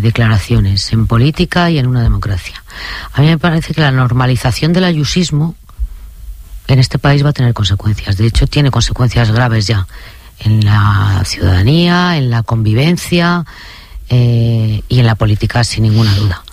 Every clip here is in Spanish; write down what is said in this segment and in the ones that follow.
declaraciones en política y en una democracia. A mí me parece que la normalización del ayusismo en este país va a tener consecuencias. De hecho, tiene consecuencias graves ya en la ciudadanía, en la convivencia y en la política, sin ninguna duda.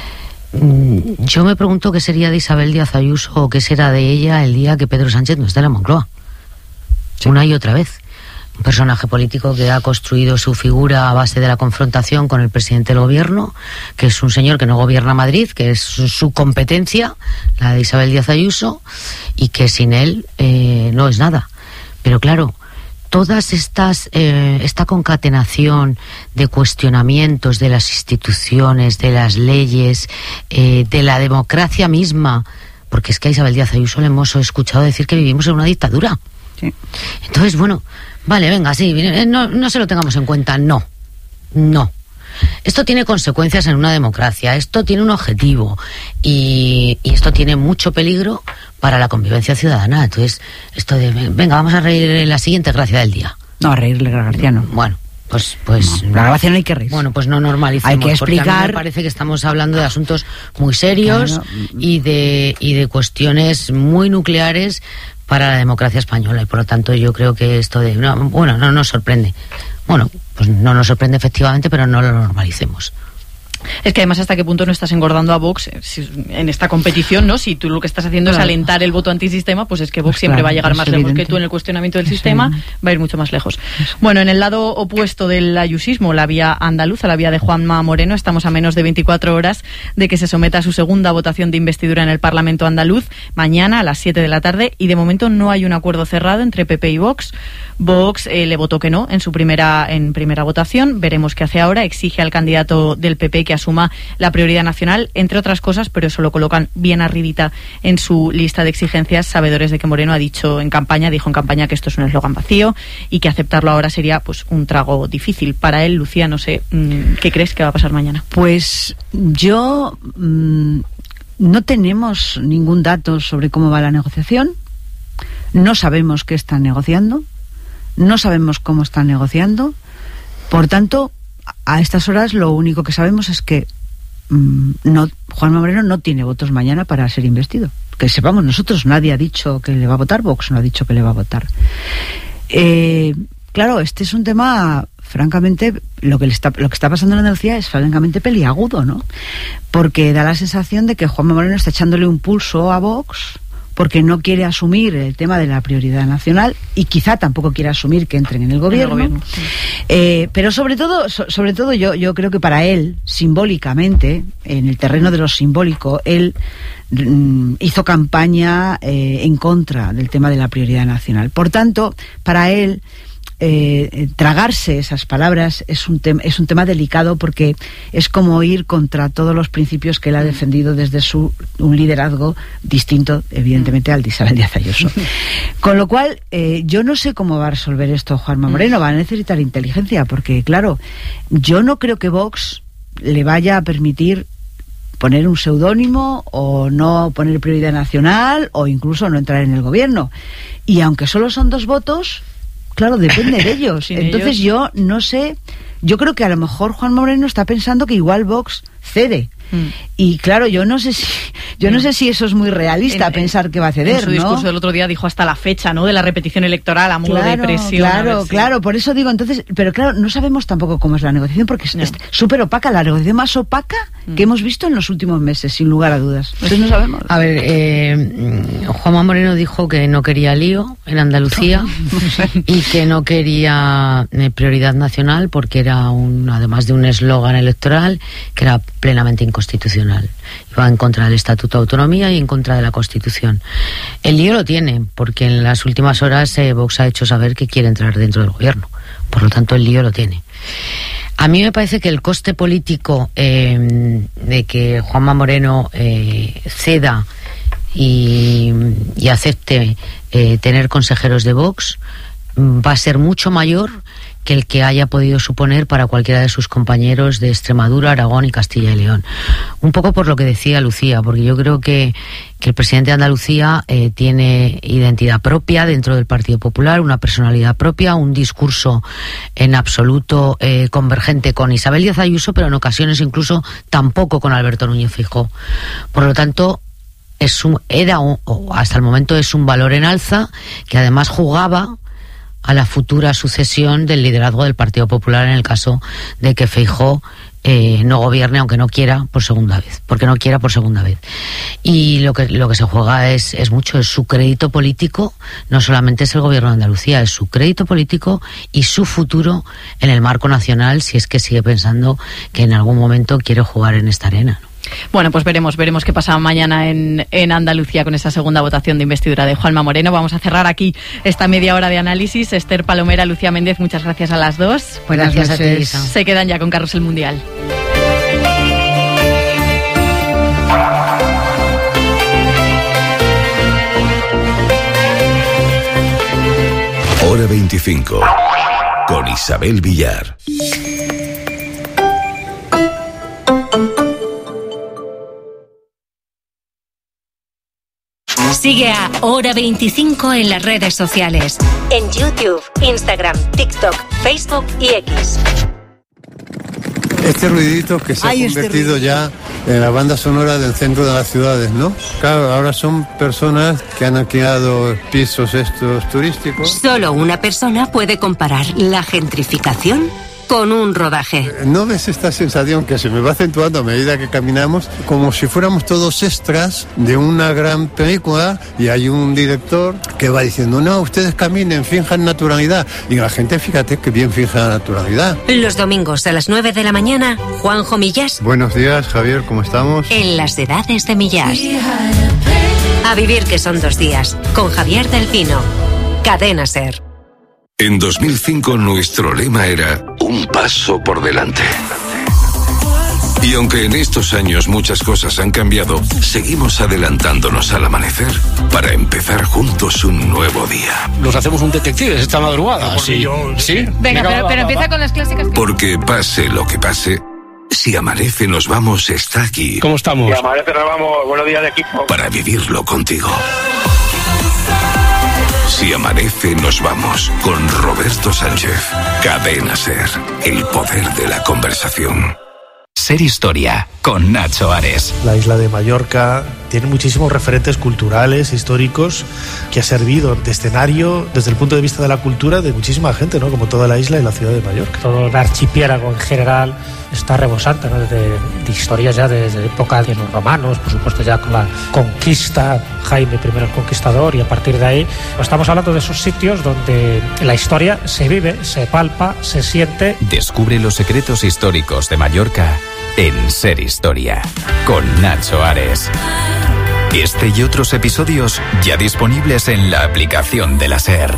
Yo me pregunto qué sería de Isabel Díaz Ayuso o qué será de ella el día que Pedro Sánchez no esté en la Moncloa. Sí. Una y otra vez. Un personaje político que ha construido su figura a base de la confrontación con el presidente del gobierno, que es un señor que no gobierna Madrid, que es su competencia, la de Isabel Díaz Ayuso, y que sin él no es nada. Pero claro, todas esta concatenación de cuestionamientos de las instituciones, de las leyes, de la democracia misma, porque es que a Isabel Díaz Ayuso le hemos escuchado decir que vivimos en una dictadura. Sí. Entonces, bueno, vale, venga, sí, no se lo tengamos en cuenta, no. Esto tiene consecuencias en una democracia, esto tiene un objetivo y esto tiene mucho peligro para la convivencia ciudadana. Entonces, esto de, venga, vamos a reír la siguiente gracia del día. No, a reírle la gracia no. Bueno, pues no, la gracia no hay que reír. Bueno, pues no normalicemos. Hay que explicar. Porque a mí me parece que estamos hablando de asuntos muy serios, claro, y de cuestiones muy nucleares para la democracia española, y por lo tanto yo creo que esto de no nos sorprende. Bueno, pues no nos sorprende efectivamente, pero no lo normalicemos. Es que además, ¿hasta qué punto no estás engordando a Vox en esta competición, no? Si tú lo que estás haciendo es alentar el voto antisistema, pues es que Vox siempre va a llegar más lejos que tú en el cuestionamiento del sistema, va a ir mucho más lejos. Bueno, en el lado opuesto del ayusismo, la vía andaluza, la vía de Juanma Moreno, estamos a menos de 24 horas de que se someta a su segunda votación de investidura en el Parlamento andaluz, mañana a las 7 de la tarde, y de momento no hay un acuerdo cerrado entre PP y Vox. Vox le votó que no en primera votación. Veremos qué hace ahora. Exige al candidato del PP que asuma la prioridad nacional, entre otras cosas, pero eso lo colocan bien arribita en su lista de exigencias, sabedores de que Moreno dijo en campaña que esto es un eslogan vacío y que aceptarlo ahora sería pues un trago difícil para él. Lucía, no sé, ¿qué crees que va a pasar mañana? Pues yo no tenemos ningún dato sobre cómo va la negociación. No sabemos qué están negociando. No sabemos cómo están negociando. Por tanto, a estas horas lo único que sabemos es que Juanma Moreno no tiene votos mañana para ser investido. Que sepamos nosotros, nadie ha dicho que le va a votar, Vox no ha dicho que le va a votar. Claro, este es un tema, francamente, lo que está pasando en Andalucía es francamente peliagudo, ¿no? Porque da la sensación de que Juanma Moreno está echándole un pulso a Vox, porque no quiere asumir el tema de la prioridad nacional y quizá tampoco quiere asumir que entren en el gobierno. Sí. Pero sobre todo yo creo que para él, simbólicamente, en el terreno de lo simbólico, él hizo campaña en contra del tema de la prioridad nacional. Por tanto, para él, tragarse esas palabras es un tema delicado, porque es como ir contra todos los principios que él ha defendido desde un liderazgo distinto, evidentemente, al de Isabel Díaz Ayuso. Con lo cual, yo no sé cómo va a resolver esto Juanma Moreno. Va a necesitar inteligencia, porque claro, yo no creo que Vox le vaya a permitir poner un seudónimo o no poner prioridad nacional o incluso no entrar en el gobierno. Y aunque solo son 2 votos, claro, depende de ellos. Entonces yo no sé, yo creo que a lo mejor Juan Moreno está pensando que igual Vox cede. Y claro, yo no sé si eso es muy realista, pensar que va a ceder, en su discurso del otro día dijo hasta la fecha, ¿no?, de la repetición electoral a modo de presión. Claro, por eso digo, entonces, pero claro, no sabemos tampoco cómo es la negociación, porque es súper opaca, la negociación más opaca que hemos visto en los últimos meses, sin lugar a dudas. Entonces no sabemos. A ver, Juanma Moreno dijo que no quería lío en Andalucía y que no quería prioridad nacional porque era además de un eslogan electoral que era plenamente inconstitucional. Iba en contra del Estatuto de Autonomía y en contra de la Constitución. El lío lo tiene, porque en las últimas horas Vox ha hecho saber que quiere entrar dentro del gobierno. Por lo tanto, el lío lo tiene. A mí me parece que el coste político de que Juanma Moreno ceda y acepte tener consejeros de Vox va a ser mucho mayor que el que haya podido suponer para cualquiera de sus compañeros de Extremadura, Aragón y Castilla y León. Un poco por lo que decía Lucía, porque yo creo que el presidente de Andalucía tiene identidad propia dentro del Partido Popular, una personalidad propia, un discurso en absoluto convergente con Isabel Díaz Ayuso, pero en ocasiones incluso tampoco con Alberto Núñez Feijóo. Por lo tanto, hasta el momento es un valor en alza que además jugaba a la futura sucesión del liderazgo del Partido Popular en el caso de que Feijóo no gobierne, aunque no quiera por segunda vez, porque no quiera por segunda vez. Y lo que se juega es mucho, es su crédito político, no solamente es el gobierno de Andalucía, es su crédito político y su futuro en el marco nacional, si es que sigue pensando que en algún momento quiere jugar en esta arena, ¿no? Bueno, pues veremos qué pasa mañana en Andalucía con esa segunda votación de investidura de Juanma Moreno. Vamos a cerrar aquí esta media hora de análisis. Esther Palomera, Lucía Méndez, muchas gracias a las dos. Buenas gracias a ti, Isa. Se quedan ya con Carrusel Mundial. Hora 25 con Isabel Villar. Sigue a Hora 25 en las redes sociales. En YouTube, Instagram, TikTok, Facebook y X. Este ruidito que se ha convertido ya en la banda sonora del centro de las ciudades, ¿no? Claro, ahora son personas que han alquilado pisos estos turísticos. Solo una persona puede comparar la gentrificación con un rodaje. ¿No ves esta sensación que se me va acentuando a medida que caminamos? Como si fuéramos todos extras de una gran película y hay un director que va diciendo, no, ustedes caminen, finjan naturalidad. Y la gente, fíjate que bien finja la naturalidad. Los domingos a las 9 de la mañana, Juanjo Millás. Buenos días, Javier, ¿cómo estamos? En las edades de Millás. A vivir que son 2 días, con Javier del Pino. Cadena SER. En 2005 nuestro lema era un paso por delante. Y aunque en estos años muchas cosas han cambiado, seguimos adelantándonos al amanecer para empezar juntos un nuevo día. Nos hacemos un detective esta madrugada. Sí. ¿Sí? Venga, pero empieza con las clásicas. Porque pase lo que pase, Si Amanece Nos Vamos está aquí. ¿Cómo estamos? Si Amanece Nos Vamos, buenos días de equipo. Para vivirlo contigo. Si Amanece Nos Vamos, con Roberto Sánchez. Cadena SER, el poder de la conversación. Ser Historia, con Nacho Ares. La isla de Mallorca tiene muchísimos referentes culturales, históricos, que ha servido de escenario desde el punto de vista de la cultura de muchísima gente, ¿no? Como toda la isla y la ciudad de Mallorca. Todo el archipiélago en general está rebosante, ¿no? de historias ya desde época de los romanos, por supuesto ya con la conquista, Jaime I el Conquistador, y a partir de ahí pues estamos hablando de esos sitios donde la historia se vive, se palpa, se siente. Descubre los secretos históricos de Mallorca en Ser Historia, con Nacho Ares. Este y otros episodios ya disponibles en la aplicación de la SER.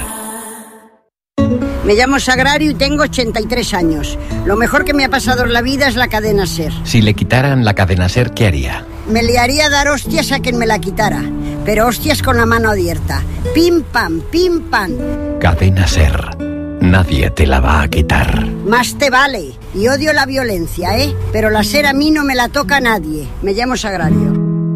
Me llamo Sagrario y tengo 83 años. Lo mejor que me ha pasado en la vida es la cadena SER. Si le quitaran la cadena SER, ¿qué haría? Me liaría a dar hostias a quien me la quitara, pero hostias con la mano abierta. Pim pam, pim pam. Cadena SER. Nadie te la va a quitar. Más te vale. Y odio la violencia, ¿eh? Pero la SER a mí no me la toca a nadie. Me llamo Sagrario.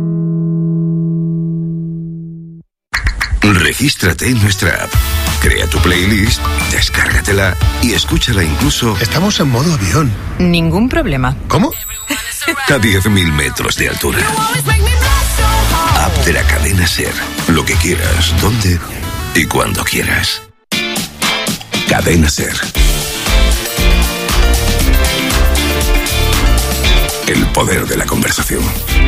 Regístrate en nuestra app. Crea tu playlist, descárgatela y escúchala incluso... Estamos en modo avión. Ningún problema. ¿Cómo? A 10.000 metros de altura. App de la cadena SER. Lo que quieras, dónde y cuando quieras. Cadena SER. El poder de la conversación.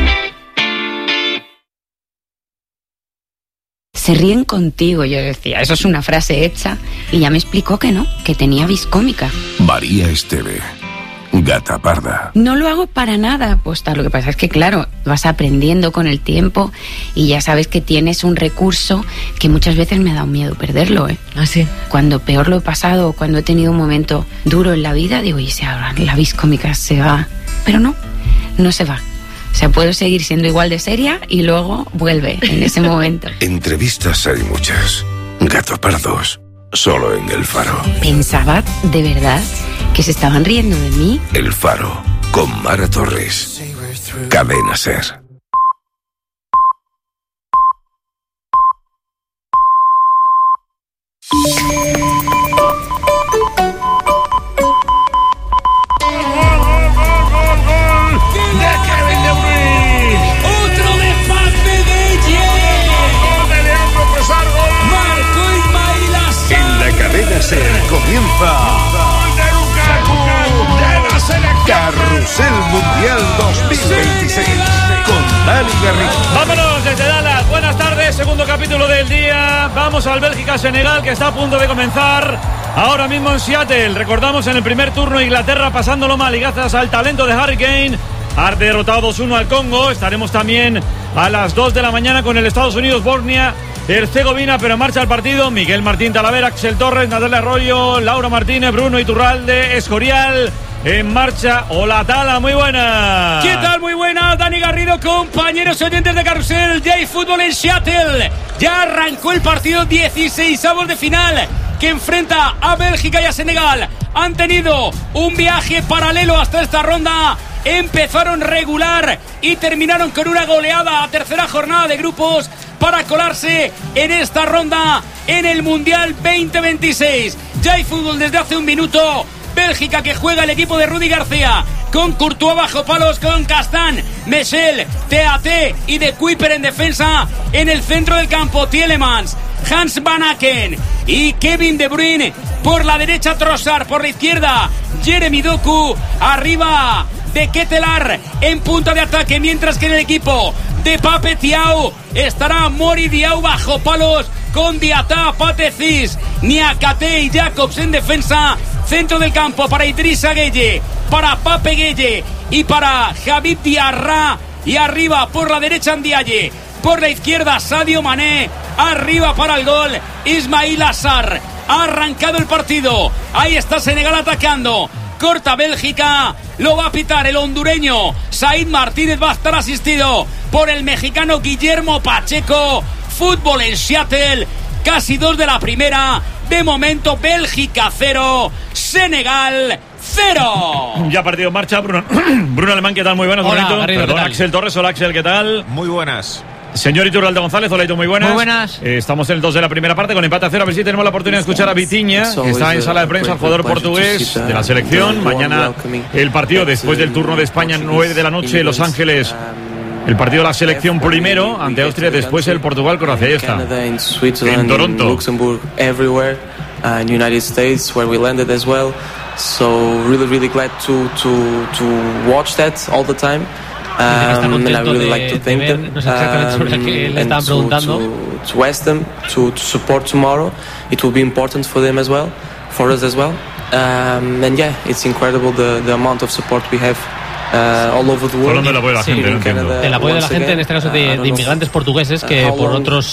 Se ríen contigo, yo decía, eso es una frase hecha, y ya me explicó que no, que tenía vis cómica. María Esteve, gata parda. No lo hago para nada, pues tal, lo que pasa es que claro, vas aprendiendo con el tiempo y ya sabes que tienes un recurso que muchas veces me ha dado miedo perderlo, ¿eh? ¿Ah, sí? Cuando peor lo he pasado, cuando he tenido un momento duro en la vida, digo, y si ahora la vis cómica se va, pero no se va. O sea, puedo seguir siendo igual de seria y luego vuelve en ese momento. Entrevistas hay muchas. Gato pardos. solo en El Faro. Pensaba, de verdad, que se estaban riendo de mí. El Faro, con Mara Torres. Cadena SER. Comienza Carrusel Mundial 2026 con Dani Garrido. Vámonos desde Dallas. Buenas tardes, segundo capítulo del día. Vamos al Bélgica-Senegal, que está a punto de comenzar ahora mismo en Seattle. Recordamos, en el primer turno Inglaterra pasándolo mal y gracias al talento de Harry Kane ha derrotado 2-1 al Congo. Estaremos también a las 2 de la mañana con el Estados Unidos-Bosnia Herzegovina, pero en marcha el partido. Miguel Martín Talavera, Axel Torres, Natalia Arroyo, Laura Martínez, Bruno Iturralde, Escorial en marcha. Hola Tala, muy buenas. ¿Qué tal? Muy buenas, Dani Garrido, compañeros oyentes de Carrusel. Ya hay fútbol en Seattle. Ya arrancó el partido 16avos de final que enfrenta a Bélgica y a Senegal. Han tenido un viaje paralelo hasta esta ronda. Empezaron regular y terminaron con una goleada a tercera jornada de grupos para colarse en esta ronda en el Mundial 2026. Ya hay fútbol desde hace un minuto. Bélgica, que juega el equipo de Rudy García con Courtois bajo palos, con Castán, Michel, TAT y De Kuyper en defensa. En el centro del campo, Tielemans, Hans Van Aken y Kevin De Bruyne. Por la derecha, Trossard. Por la izquierda, Jeremy Doku. Arriba de Ketelaar en punta de ataque, mientras que en el equipo de Pape Thiaw estará Mori Diaw bajo palos, con Diatá, Patecis, Niakate y Jacobs en defensa. Centro del campo para Idrissa Gueye, para Pape Gueye y para Habib Diarra. Y arriba por la derecha, Ndiaye. Por la izquierda, Sadio Mané. Arriba para el gol, Ismail Assar. Ha arrancado el partido. Ahí está Senegal atacando. Corta Bélgica, lo va a pitar el hondureño Said Martínez. Va a estar asistido por el mexicano Guillermo Pacheco. Fútbol en Seattle, casi 2 de la primera. De momento, Bélgica 0, Senegal 0. Ya partido en marcha. Bruno Alemán, ¿qué tal? Muy buenas. Hola, Garrido, perdón, Axel Torres. Hola, Axel, ¿qué tal? Muy buenas. Señor Iturralde González, hola, muy buenas. Muy buenas. Estamos en el 2 de la primera parte con empate a 0. A ver si tenemos la oportunidad de escuchar a Vitinha, que está en sala de prensa, el jugador portugués de la selección. Mañana el partido después del turno de España, 9 de la noche, Los Ángeles. El partido de la selección primero ante Austria, después el Portugal-Croacia. Ahí está, en Toronto. Luxembourg, everywhere, in United States, where we landed as well. So really glad to watch that all the time. And I really like to thank them, and to ask them to support tomorrow. It will be important for them as well, for us as well. And yeah, it's incredible the amount of support we have all over the world. Hablando del apoyo de la gente, no entiendo. El apoyo de la gente, en este caso de inmigrantes portugueses que por en otros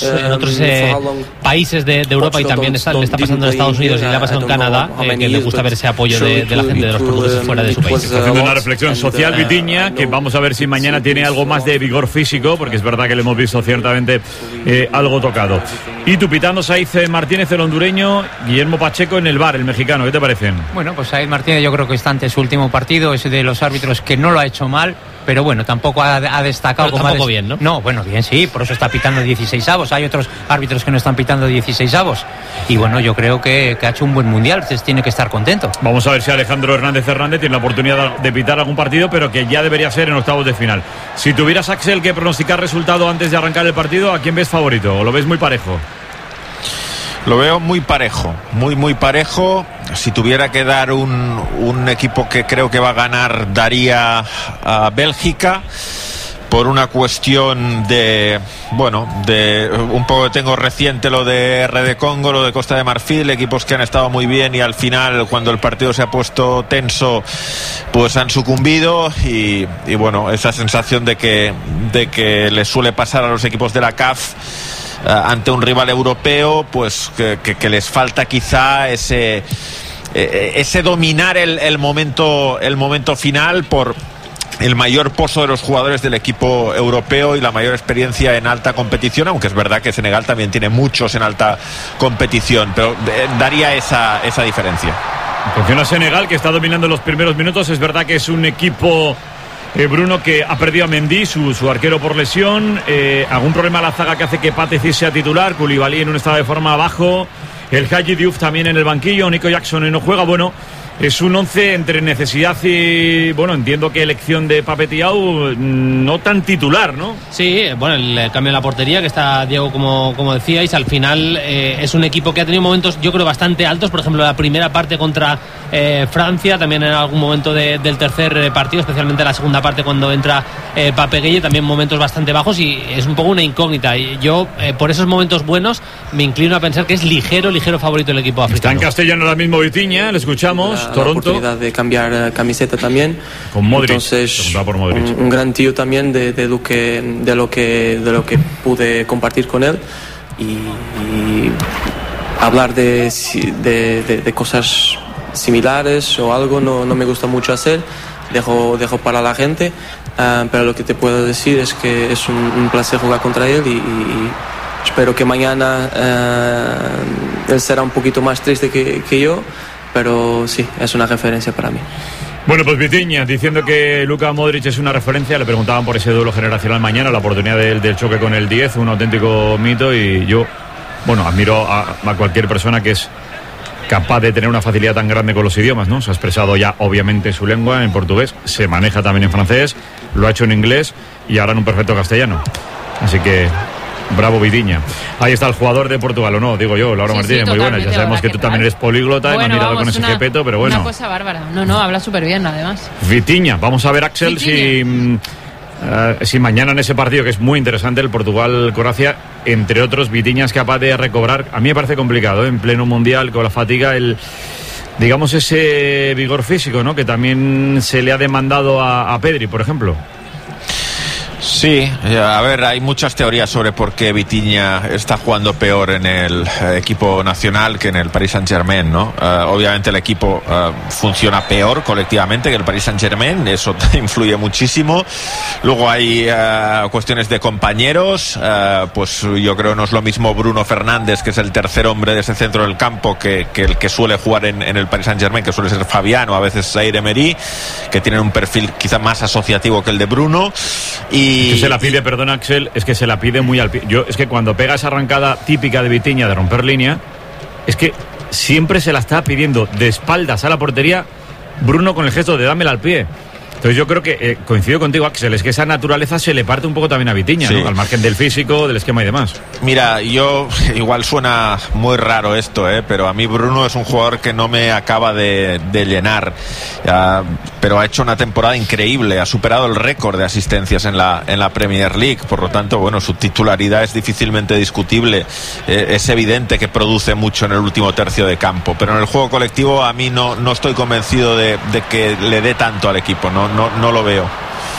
países de Europa, y también le está pasando en Estados Unidos y le ha pasado en Canadá, que les gusta ver ese apoyo de la gente, de los portugueses fuera de su país. Está haciendo una reflexión social Vitinha, que vamos a ver si mañana tiene algo más de vigor físico, porque es verdad que le hemos visto ciertamente algo tocado. Y tú pitando, Said Martínez, el hondureño, Guillermo Pacheco en el VAR, el mexicano. ¿Qué te parecen? Bueno, pues Said Martínez yo creo que está ante su último partido, es de los árbitros que no lo ha hecho mal, pero bueno, tampoco ha destacado. Pero tampoco bien, ¿no? No, bueno, bien, sí, por eso está pitando 16avos. Hay otros árbitros que no están pitando 16avos. Y bueno, yo creo que ha hecho un buen mundial, entonces tiene que estar contento. Vamos a ver si Alejandro Hernández tiene la oportunidad de pitar algún partido, pero que ya debería ser en octavos de final. Si tuvieras, Axel, que pronosticar resultado antes de arrancar el partido, ¿a quién ves favorito? ¿O lo ves muy parejo? Lo veo muy parejo, muy parejo. Si tuviera que dar un equipo que creo que va a ganar, daría a Bélgica, por una cuestión de un poco, tengo reciente lo de RD Congo, lo de Costa de Marfil, equipos que han estado muy bien y al final, cuando el partido se ha puesto tenso, pues han sucumbido, y bueno, esa sensación de que les suele pasar a los equipos de la CAF ante un rival europeo, pues que les falta quizá ese dominar el momento final, el mayor pozo de los jugadores del equipo europeo y la mayor experiencia en alta competición, aunque es verdad que Senegal también tiene muchos en alta competición, pero daría esa diferencia. Funciona Senegal, que está dominando los primeros minutos. Es verdad que es un equipo, Bruno, que ha perdido a Mendy, su arquero, por lesión. Algún problema a la zaga que hace que Pathé Ciss sea titular. Koulibaly en un estado de forma bajo. El Hadji Diouf también en el banquillo. Nico Jackson no juega. Bueno, es un 11 entre necesidad y, bueno, entiendo que elección de Pape Thiaw, no tan titular, ¿no? Sí, bueno, el cambio en la portería, que está Diego, como decíais, al final es un equipo que ha tenido momentos, yo creo, bastante altos. Por ejemplo, la primera parte contra Francia, también en algún momento del tercer partido, especialmente la segunda parte cuando entra Pape Gueye, también momentos bastante bajos, y es un poco una incógnita. Y yo, por esos momentos buenos, me inclino a pensar que es ligero favorito el equipo africano. Está en castellano ahora mismo Vitinha, le escuchamos. La Toronto. oportunidad de cambiar camiseta también. Con Modric. Entonces, por Modric. Un gran tío también de lo que pude compartir con él y hablar de cosas similares o algo no me gusta mucho hacer. Dejo para la gente, pero lo que te puedo decir es que es un placer jugar contra él y espero que mañana él será un poquito más triste que yo, pero sí, es una referencia para mí. Bueno, pues Vitinha diciendo que Luka Modric es una referencia. Le preguntaban por ese duelo generacional mañana, la oportunidad del choque con el 10, un auténtico mito. Y yo, bueno, admiro a cualquier persona que es capaz de tener una facilidad tan grande con los idiomas, ¿no? Se ha expresado ya, obviamente, su lengua en portugués, se maneja también en francés, lo ha hecho en inglés y ahora en un perfecto castellano. Así que bravo Vitinha. Ahí está el jugador de Portugal, ¿o no? Digo yo, Laura Martínez, muy buena. Ya sabemos que tú también eres políglota y me has mirado con ese jepeto, pero bueno. Una cosa bárbara. No, habla súper bien, además. Vitinha, vamos a ver, Axel, si mañana en ese partido, que es muy interesante, el Portugal-Croacia, entre otros, Vitinha es capaz de recobrar. A mí me parece complicado, en pleno mundial, con la fatiga, digamos, ese vigor físico, ¿no? Que también se le ha demandado a Pedri, por ejemplo. Sí, a ver, hay muchas teorías sobre por qué Vitinha está jugando peor en el equipo nacional que en el Paris Saint-Germain, ¿no? Obviamente el equipo funciona peor colectivamente que el Paris Saint-Germain, eso influye muchísimo. Luego hay cuestiones de compañeros, pues yo creo no es lo mismo Bruno Fernández, que es el tercer hombre de ese centro del campo, que el que suele jugar en el Paris Saint-Germain, que suele ser Fabián o a veces Zaire Emery, que tienen un perfil quizá más asociativo que el de Bruno. Es que se la pide, perdón Axel, es que se la pide muy al pie. Es que cuando pega esa arrancada típica de Vitinha de romper línea, es que siempre se la está pidiendo de espaldas a la portería Bruno con el gesto de dámela al pie. Entonces yo creo que coincido contigo, Axel, es que esa naturaleza se le parte un poco también a Vitinha, sí, ¿no? Al margen del físico, del esquema y demás. Mira, yo, igual suena muy raro esto, pero a mí Bruno es un jugador que no me acaba de llenar, pero ha hecho una temporada increíble, ha superado el récord de asistencias en la Premier League, por lo tanto, bueno, su titularidad es difícilmente discutible, es evidente que produce mucho en el último tercio de campo, pero en el juego colectivo a mí no estoy convencido de que le dé tanto al equipo, no lo veo.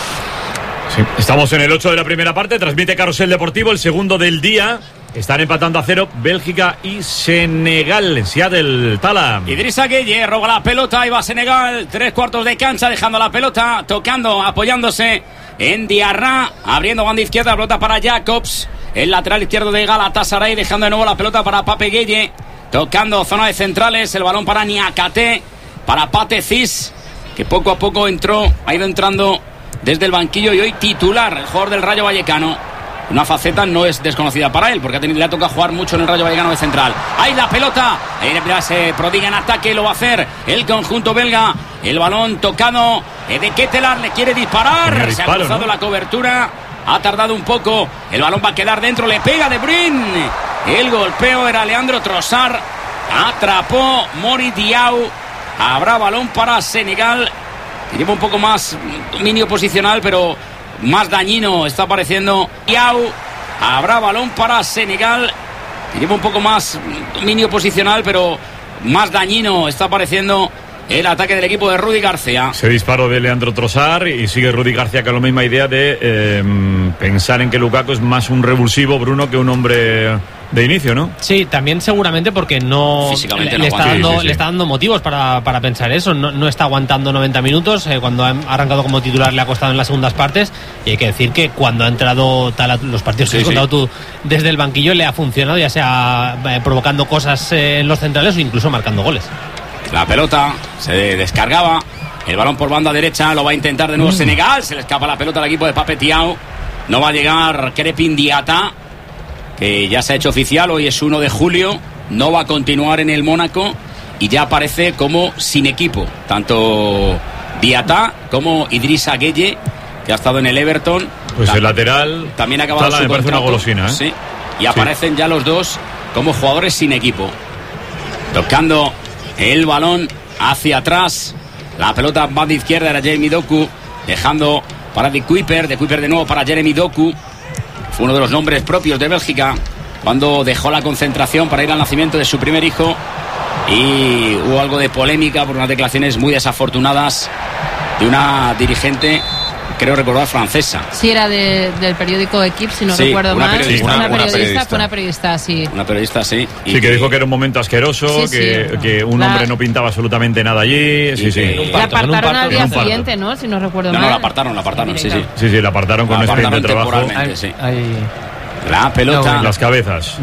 Sí. Estamos en el 8 de la primera parte, transmite Carrusel Deportivo, el segundo del día. Están empatando a 0 Bélgica y Senegal. Seattle, Tala. Idrissa Gueye roba la pelota y va Senegal. 3/4 de cancha, dejando la pelota, tocando, apoyándose en Diarra, abriendo banda izquierda, pelota para Jacobs, el lateral izquierdo de Galatasaray, dejando de nuevo la pelota para Pape Gueye, tocando zona de centrales, el balón para Niakate, para Pathé Ciss, que poco a poco ha ido entrando desde el banquillo y hoy titular, el jugador del Rayo Vallecano. Una faceta no es desconocida para él, porque le ha tocado jugar mucho en el Rayo Vallecano de central. Ahí la pelota, ahí se prodiga en ataque, lo va a hacer el conjunto belga. El balón tocado de Ketelaar, le quiere disparar, se ha cruzado, ¿no? La cobertura, ha tardado un poco, el balón va a quedar dentro, le pega De Bruyne. El golpeo era Leandro Trossard, atrapó Mori Diaw. Habrá balón para Senegal, que lleva un poco más dominio posicional, pero más dañino está pareciendo Diaw. Habrá balón para Senegal, que lleva un poco más dominio posicional, pero más dañino está pareciendo el ataque del equipo de Rudi García. Se disparó de Leandro Trossard y sigue Rudi García con la misma idea de pensar en que Lukaku es más un revulsivo, Bruno, que un hombre de inicio, ¿no? Sí, también seguramente porque no físicamente le está dando motivos para pensar eso. No está aguantando 90 minutos. Cuando ha arrancado como titular le ha costado en las segundas partes, y hay que decir que cuando ha entrado los partidos que has contado tú desde el banquillo le ha funcionado, ya sea provocando cosas en los centrales o incluso marcando goles. La pelota se descargaba, el balón por banda derecha, lo va a intentar de nuevo Senegal, se le escapa la pelota al equipo de Pape Thiaw, no va a llegar Krépin Diatta, que ya se ha hecho oficial, hoy es 1 de julio, no va a continuar en el Mónaco y ya aparece como sin equipo, tanto Diatta como Idrissa Gueye, que ha estado en el Everton. Pues el lateral también ha acabado su me parece contrato, una golosina, ¿eh? Sí, y aparecen ya los dos como jugadores sin equipo. Tocando el balón hacia atrás, la pelota va de izquierda, era Jeremy Doku, dejando para de Kuiper de nuevo para Jeremy Doku. Fue uno de los nombres propios de Bélgica cuando dejó la concentración para ir al nacimiento de su primer hijo, y hubo algo de polémica por unas declaraciones muy desafortunadas de una dirigente, creo recordar, francesa. Sí, era del periódico Equipe, si no recuerdo mal. Una periodista, sí. Una periodista, sí. Sí, que dijo que era un momento asqueroso, que un hombre no pintaba absolutamente nada allí. La apartaron al día siguiente, ¿no? Si no recuerdo mal. No, la apartaron, sí. Sí, la apartaron con expediente de trabajo. Sí. La pelota. Las cabezas.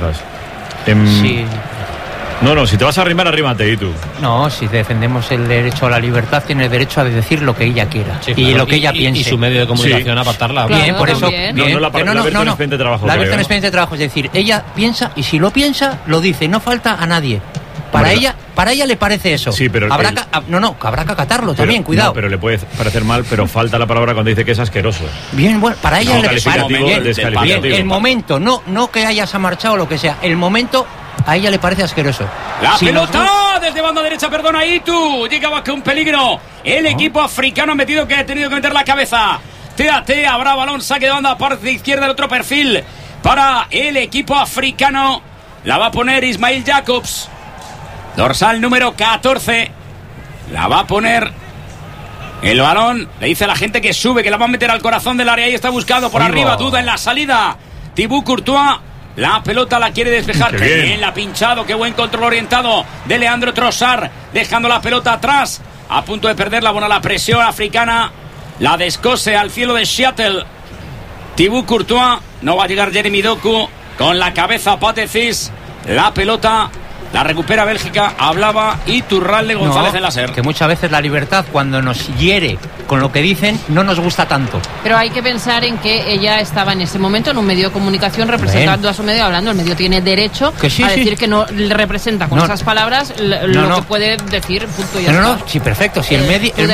Sí. No, si te vas a arrimar, arrímate, ¿y tú? No, si defendemos el derecho a la libertad, tiene derecho a decir lo que ella quiera, y lo que ella piense. Y su medio de comunicación, apartarla. Bien, claro, por eso. No, la Berton expediente de trabajo. La Berton expediente de trabajo, es decir, ella piensa, y si lo piensa, lo dice, no falta a nadie. Para ella le parece eso. Sí, pero habrá que acatarlo también, cuidado. No, pero le puede parecer mal, pero falta la palabra cuando dice que es asqueroso. Bien, bueno, para ella le parece bien. El momento, no que hayas marchado o lo que sea, el momento a ella le parece asqueroso. La pelota desde banda derecha, perdona, Itu. Llegaba que un peligro. El equipo africano ha metido que ha tenido que meter la cabeza. TAT, habrá balón, saque de banda, parte izquierda, el otro perfil para el equipo africano. La va a poner Ismail Jacobs, dorsal número 14. La va a poner. El balón, le dice a la gente que sube, que la va a meter al corazón del área. Ahí está buscando por arriba, duda en la salida. Thibaut Courtois. La pelota la quiere despejar. Qué bien la ha pinchado. Qué buen control orientado de Leandro Trossard, dejando la pelota atrás. A punto de perderla. Bueno, la presión africana la descose al cielo de Seattle. Thibaut Courtois. No va a llegar Jeremy Doku. Con la cabeza Pathé Ciss. La pelota la recupera Bélgica. Hablaba Iturralde González en la SER. Que muchas veces la libertad, cuando nos hiere con lo que dicen, no nos gusta tanto. Pero hay que pensar en que ella estaba en ese momento en un medio de comunicación representando a su medio, hablando. El medio tiene derecho a decir que no le representa con esas palabras lo que puede decir, punto y ya está. Sí, perfecto. Si el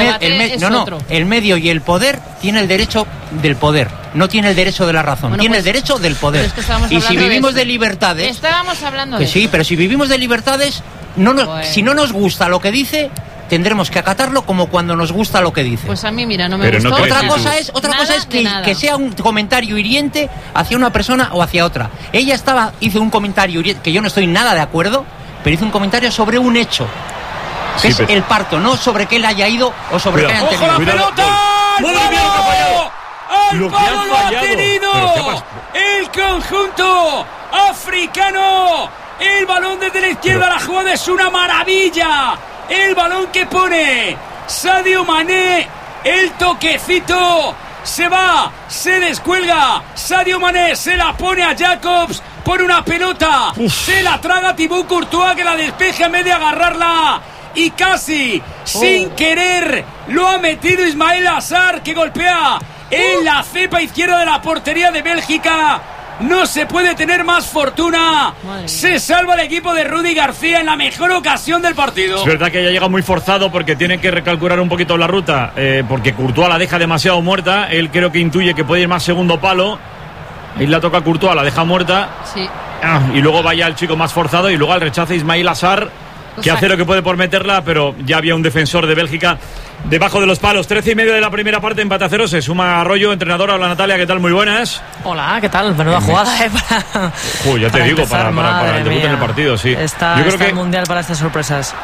medio y el poder tiene el derecho del poder, no tiene el derecho de la razón, tiene el derecho del poder. Es que y si vivimos de libertades, estábamos hablando de eso. Sí, pero si vivimos de libertades, si no nos gusta lo que dice, tendremos que acatarlo como cuando nos gusta lo que dice. Pues a mí, mira, no me gusta. Otra cosa es que sea un comentario hiriente hacia una persona o hacia otra. Ella hizo un comentario que yo no estoy nada de acuerdo, pero hizo un comentario sobre un hecho, que es el parto, no sobre que él haya ido o sobre que hayan tenido. ¡Ojo la pelota! ¡Muy bien! ¡Al palo lo ha tenido el conjunto africano! El balón desde la izquierda, la jugada es una maravilla. El balón que pone Sadio Mané, el toquecito, se va, se descuelga. Sadio Mané se la pone a Jacobs por una pelota. Se la traga Thibaut Courtois, que la despeja en vez de agarrarla. Y casi, sin querer, lo ha metido Ismail Assar, que golpea en la cepa izquierda de la portería de Bélgica. No se puede tener más fortuna. Se salva el equipo de Rudi García en la mejor ocasión del partido. Es verdad que ya llega muy forzado porque tiene que recalcular un poquito la ruta, porque Courtois la deja demasiado muerta. Él creo que intuye que puede ir más segundo palo. Ahí la toca Courtois, la deja muerta. Sí. Y luego vaya el chico más forzado y luego al rechace Ismail Assar, que hace lo que puede por meterla, pero ya había un defensor de Bélgica debajo de los palos. 13:30 de la primera parte, empate a 0. Se suma Arroyo, entrenadora. Hola, Natalia, ¿qué tal? Muy buenas. Hola, ¿qué tal? Menuda jugada, ya te digo, para el debut en el partido, sí. Yo creo que el Mundial para estas sorpresas.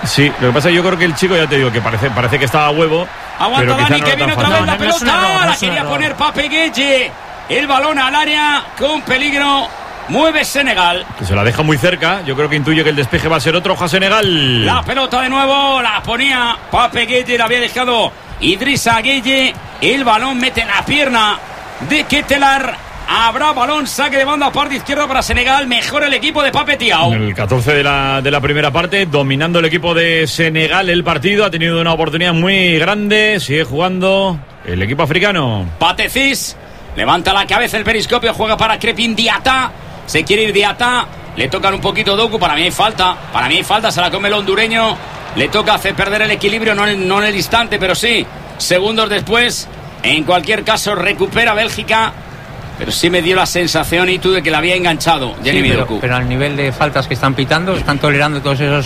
Sí, lo que pasa es que yo creo que el chico, ya te digo, que parece que estaba a huevo. Aguanta Dani, no que viene otra vez la pelota. La quería poner Pape Gueye. El balón al área con peligro. Mueve Senegal. Que se la deja muy cerca. Yo creo que intuye que el despeje va a ser otro. Ojo a Senegal. La pelota de nuevo. La ponía Pape Gueye. La había dejado Idrissa Gueye. El balón mete en la pierna de Ketelaere. Habrá balón, saque de banda, parte izquierda para Senegal. Mejor el equipo de Pape Thiaw. En el 14 de la primera parte, dominando el equipo de Senegal el partido. Ha tenido una oportunidad muy grande. Sigue jugando el equipo africano. Patecis levanta la cabeza el periscopio. Juega para Crepin Diata. Se quiere ir Diata. Le tocan un poquito Doku. Para mí hay falta. Se la come el hondureño. Le toca hacer perder el equilibrio. No en el instante, pero sí segundos después. En cualquier caso, recupera Bélgica. Pero sí me dio la sensación, y tú, de que la había enganchado Jeremy Doku. Pero al nivel de faltas que están pitando, están tolerando todos esos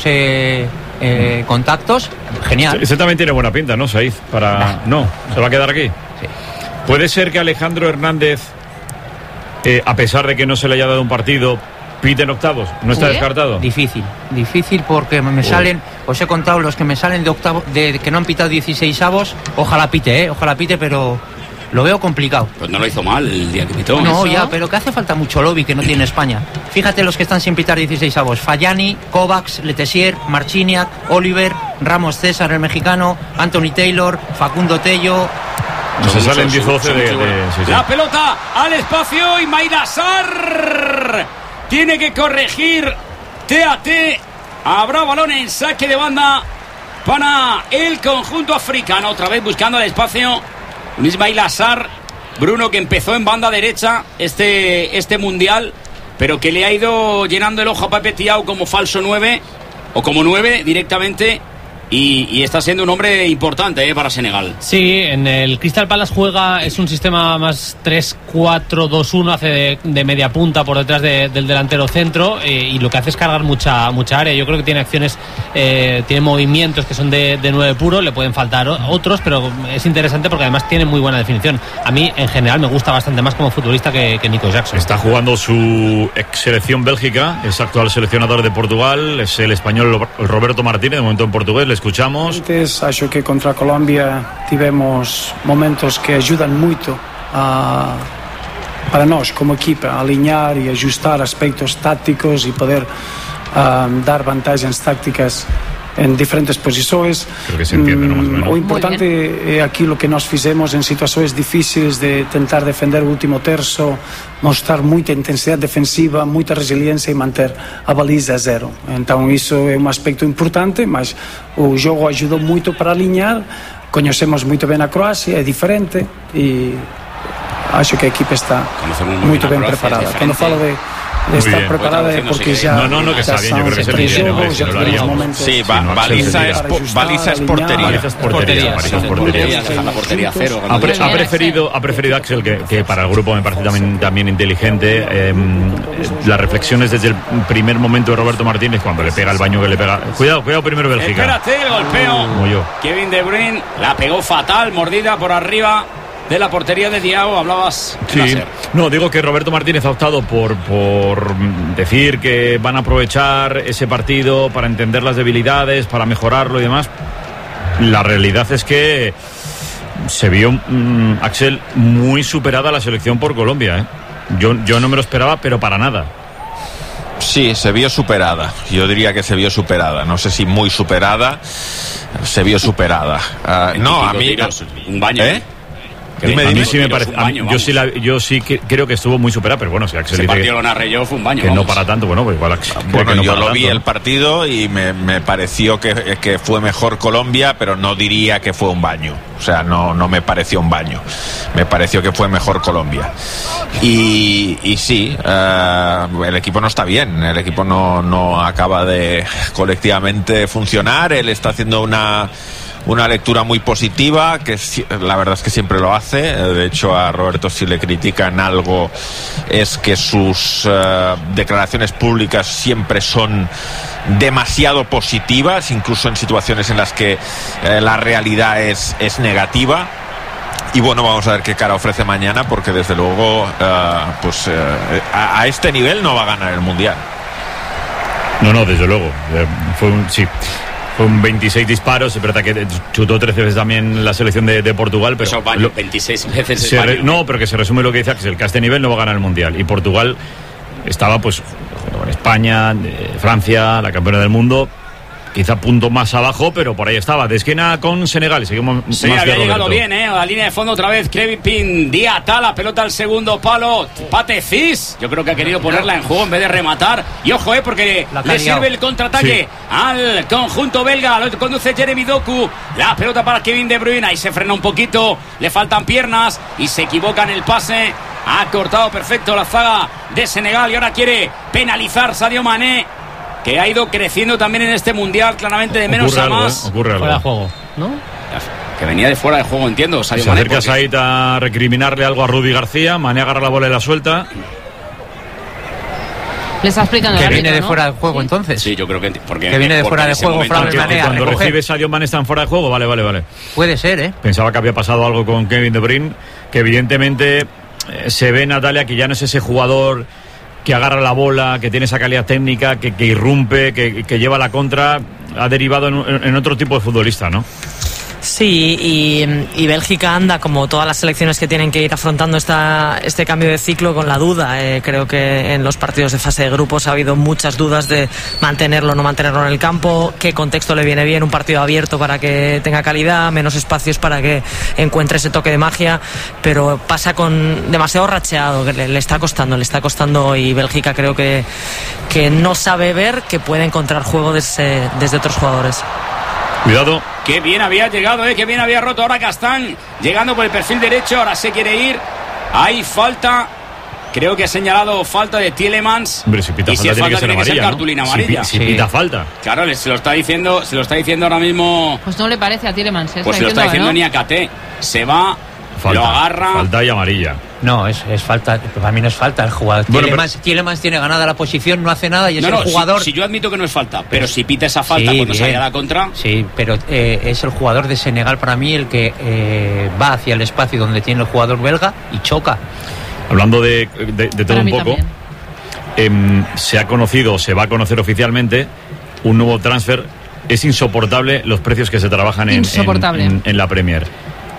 contactos. Genial. Ese también tiene buena pinta, ¿no, Saiz? No, se va a quedar aquí. Sí. ¿Puede ser que Alejandro Hernández, a pesar de que no se le haya dado un partido, pite en octavos? ¿No está descartado? Difícil porque me salen, os he contado los que me salen de octavo, de que no han pitado 16avos. Ojalá pite, pero lo veo complicado. Pues no lo hizo mal el día que pitó. No, ya, pero que hace falta mucho lobby que no tiene España. Fíjate los que están sin pitar 16avos: Fayani, Kovacs, Letessier, Marciniak, Oliver, Ramos César, el mexicano, Anthony Taylor, Facundo Tello. No se salen 10-12 de... La pelota al espacio y Maila Sarr tiene que corregir TAT. Habrá balón en saque de banda para el conjunto africano. Otra vez buscando el espacio un Ismail Sarr, Bruno, que empezó en banda derecha este mundial, pero que le ha ido llenando el ojo a Pape Thiaw como falso 9 o como 9 directamente. Y está siendo un hombre importante para Senegal. Sí, en el Crystal Palace es un sistema más 3-4-2-1, hace de media punta por detrás del delantero centro, y lo que hace es cargar mucha área. Yo creo que tiene acciones, tiene movimientos que son de 9 puro, le pueden faltar otros, pero es interesante porque además tiene muy buena definición. A mí en general me gusta bastante más como futbolista que Nico Jackson. Está jugando su ex selección Bélgica, es actual seleccionador de Portugal, es el español Roberto Martínez, de momento en portugués. Escuchamos. Acho que contra Colombia tivemos momentos que ajudan muito para nós como equipa a alinhar e ajustar aspectos tácticos e poder dar vantagens tácticas em diferentes posições. Creo que se entiende, ¿no? O importante é aquilo que nós fizemos em situações difíceis de tentar defender o último terço, mostrar muita intensidade defensiva, muita resiliência e manter a baliza a zero. Então isso é um aspecto importante, mas o jogo ajudou muito para alinhar. Conhecemos muito bem a Croácia, é diferente e acho que a equipa está muito bem preparada. Quando falo de estar bien preparada porque ya no que está bien, yo creo que es el nivel, sí, baliza es portería. La portería cero. Ha preferido Axel, que para el grupo me parece también inteligente, las reflexiones desde el primer momento de Roberto Martínez, cuando le pega el baño que le pega. Cuidado primero Bélgica. Espérate, el golpeo. Kevin De Bruyne la pegó fatal, mordida por arriba de la portería de Thiaw. Hablabas. Sí, no, digo que Roberto Martínez ha optado por decir que van a aprovechar ese partido para entender las debilidades, para mejorarlo y demás. La realidad es que se vio, Axel, muy superada la selección por Colombia, ¿eh? Yo no me lo esperaba, pero para nada. Sí, se vio superada. Yo diría que se vio superada. No sé si muy superada. Se vio superada. No, a mí... Un baño, ¿eh? A mí sí me parece. Yo sí creo que estuvo muy superada, pero bueno, si Axel dice partido lo narré yo, fue un baño. Que no para tanto, bueno, pues igual. Bueno, yo lo vi el partido y me pareció que fue mejor Colombia, pero no diría que fue un baño. O sea, no me pareció un baño. Me pareció que fue mejor Colombia. Y sí, el equipo no está bien. El equipo no acaba de colectivamente funcionar. Él está haciendo una lectura muy positiva, que la verdad es que siempre lo hace. De hecho, a Roberto, si le critican algo, es que sus declaraciones públicas siempre son demasiado positivas, incluso en situaciones en las que la realidad es negativa. Y bueno, vamos a ver qué cara ofrece mañana, porque desde luego a este nivel no va a ganar el Mundial. No, desde luego. Sí. Con 26 disparos, es verdad que chutó 13 veces también la selección de Portugal, pero... Eso, 26 veces no, pero que se resume lo que dice Axel, que a este nivel no va a ganar el Mundial. Y Portugal estaba, pues, junto con España, Francia, la campeona del mundo, quizá punto más abajo, pero por ahí estaba, de esquina con Senegal. Y seguimos sí, más había llegado bien, a la línea de fondo otra vez Krépin Diatta, la pelota al segundo palo, Pathé-Ciss, yo creo que ha querido ponerla en juego en vez de rematar, y ojo, porque le sirve el contraataque al conjunto belga, lo conduce Jeremy Doku, la pelota para Kevin De Bruyne, ahí se frena un poquito, le faltan piernas y se equivoca en el pase, ha cortado perfecto la zaga de Senegal y ahora quiere penalizar Sadio Mané, que ha ido creciendo también en este Mundial, claramente de menos a más. Ocurre algo. Fuera de juego, ¿no? Que venía de fuera de juego, entiendo, Sadio se Mané. Se acerca Said a recriminarle algo a Rudy García, Mané agarra la bola y la suelta. Le está explicando que viene de fuera del juego, entonces. Sí, yo creo que... que viene de fuera de juego, Mané. Cuando recibe Sadio Mané están fuera de juego, vale. Puede ser, ¿eh? Pensaba que había pasado algo con Kevin De Bruyne, que evidentemente se ve, Natalia, que ya no es ese jugador que agarra la bola, que tiene esa calidad técnica, que irrumpe, que lleva la contra, ha derivado en otro tipo de futbolista, ¿no? Sí, y Bélgica anda como todas las selecciones que tienen que ir afrontando este cambio de ciclo con la duda. Creo que en los partidos de fase de grupos ha habido muchas dudas de mantenerlo o no mantenerlo en el campo, qué contexto le viene bien, un partido abierto para que tenga calidad, menos espacios para que encuentre ese toque de magia, pero pasa con demasiado racheado, que le está costando y Bélgica creo que no sabe ver que puede encontrar juego desde otros jugadores. Cuidado. Qué bien había llegado, qué bien había roto ahora Castán, llegando por el perfil derecho, ahora se quiere ir. Hay falta, creo que ha señalado falta de Tielemans. Hombre, si pita falta tiene que ser amarilla, cartulina amarilla. Si pita falta. Claro, se lo está diciendo ahora mismo. Pues no le parece a Tielemans. Pues se lo está diciendo Niakate. Se va, falta, lo agarra. Falta y amarilla. No, es falta, para mí no es falta el jugador. Bueno, Tielemans tiene ganada la posición, no hace nada y es el jugador. Si yo admito que no es falta, pero si pita esa falta cuando salga la contra. Sí, pero es el jugador de Senegal para mí el que va hacia el espacio donde tiene el jugador belga y choca. Hablando de todo un poco, se ha conocido, se va a conocer oficialmente un nuevo transfer. Es insoportable los precios que se trabajan en la Premier.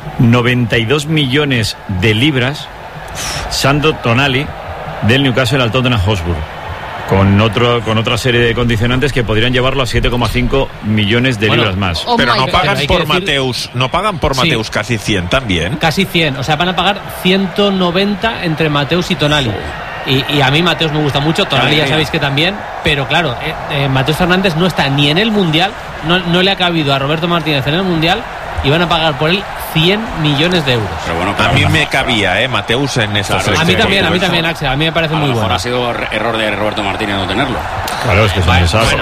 92 millones de libras. Sandro Tonali del Newcastle al Tottenham Hotspur, con otra serie de condicionantes que podrían llevarlo a 7,5 millones de libras más. Pero no pagan por Mateus, Mateus casi 100 también. Casi 100, o sea, van a pagar 190 entre Mateus y Tonali. Y a mí Mateus me gusta mucho, Tonali ya sabéis que también, pero claro, Mateus Fernández no está ni en el Mundial, no le ha cabido a Roberto Martínez en el Mundial y van a pagar por él 100 millones de euros. Pero bueno, a mí me cabía, Mateus en esta selección. A mí también, Axel, a mí me parece muy bueno. Ha sido error de Roberto Martínez no tenerlo. Claro, es que es un desastre.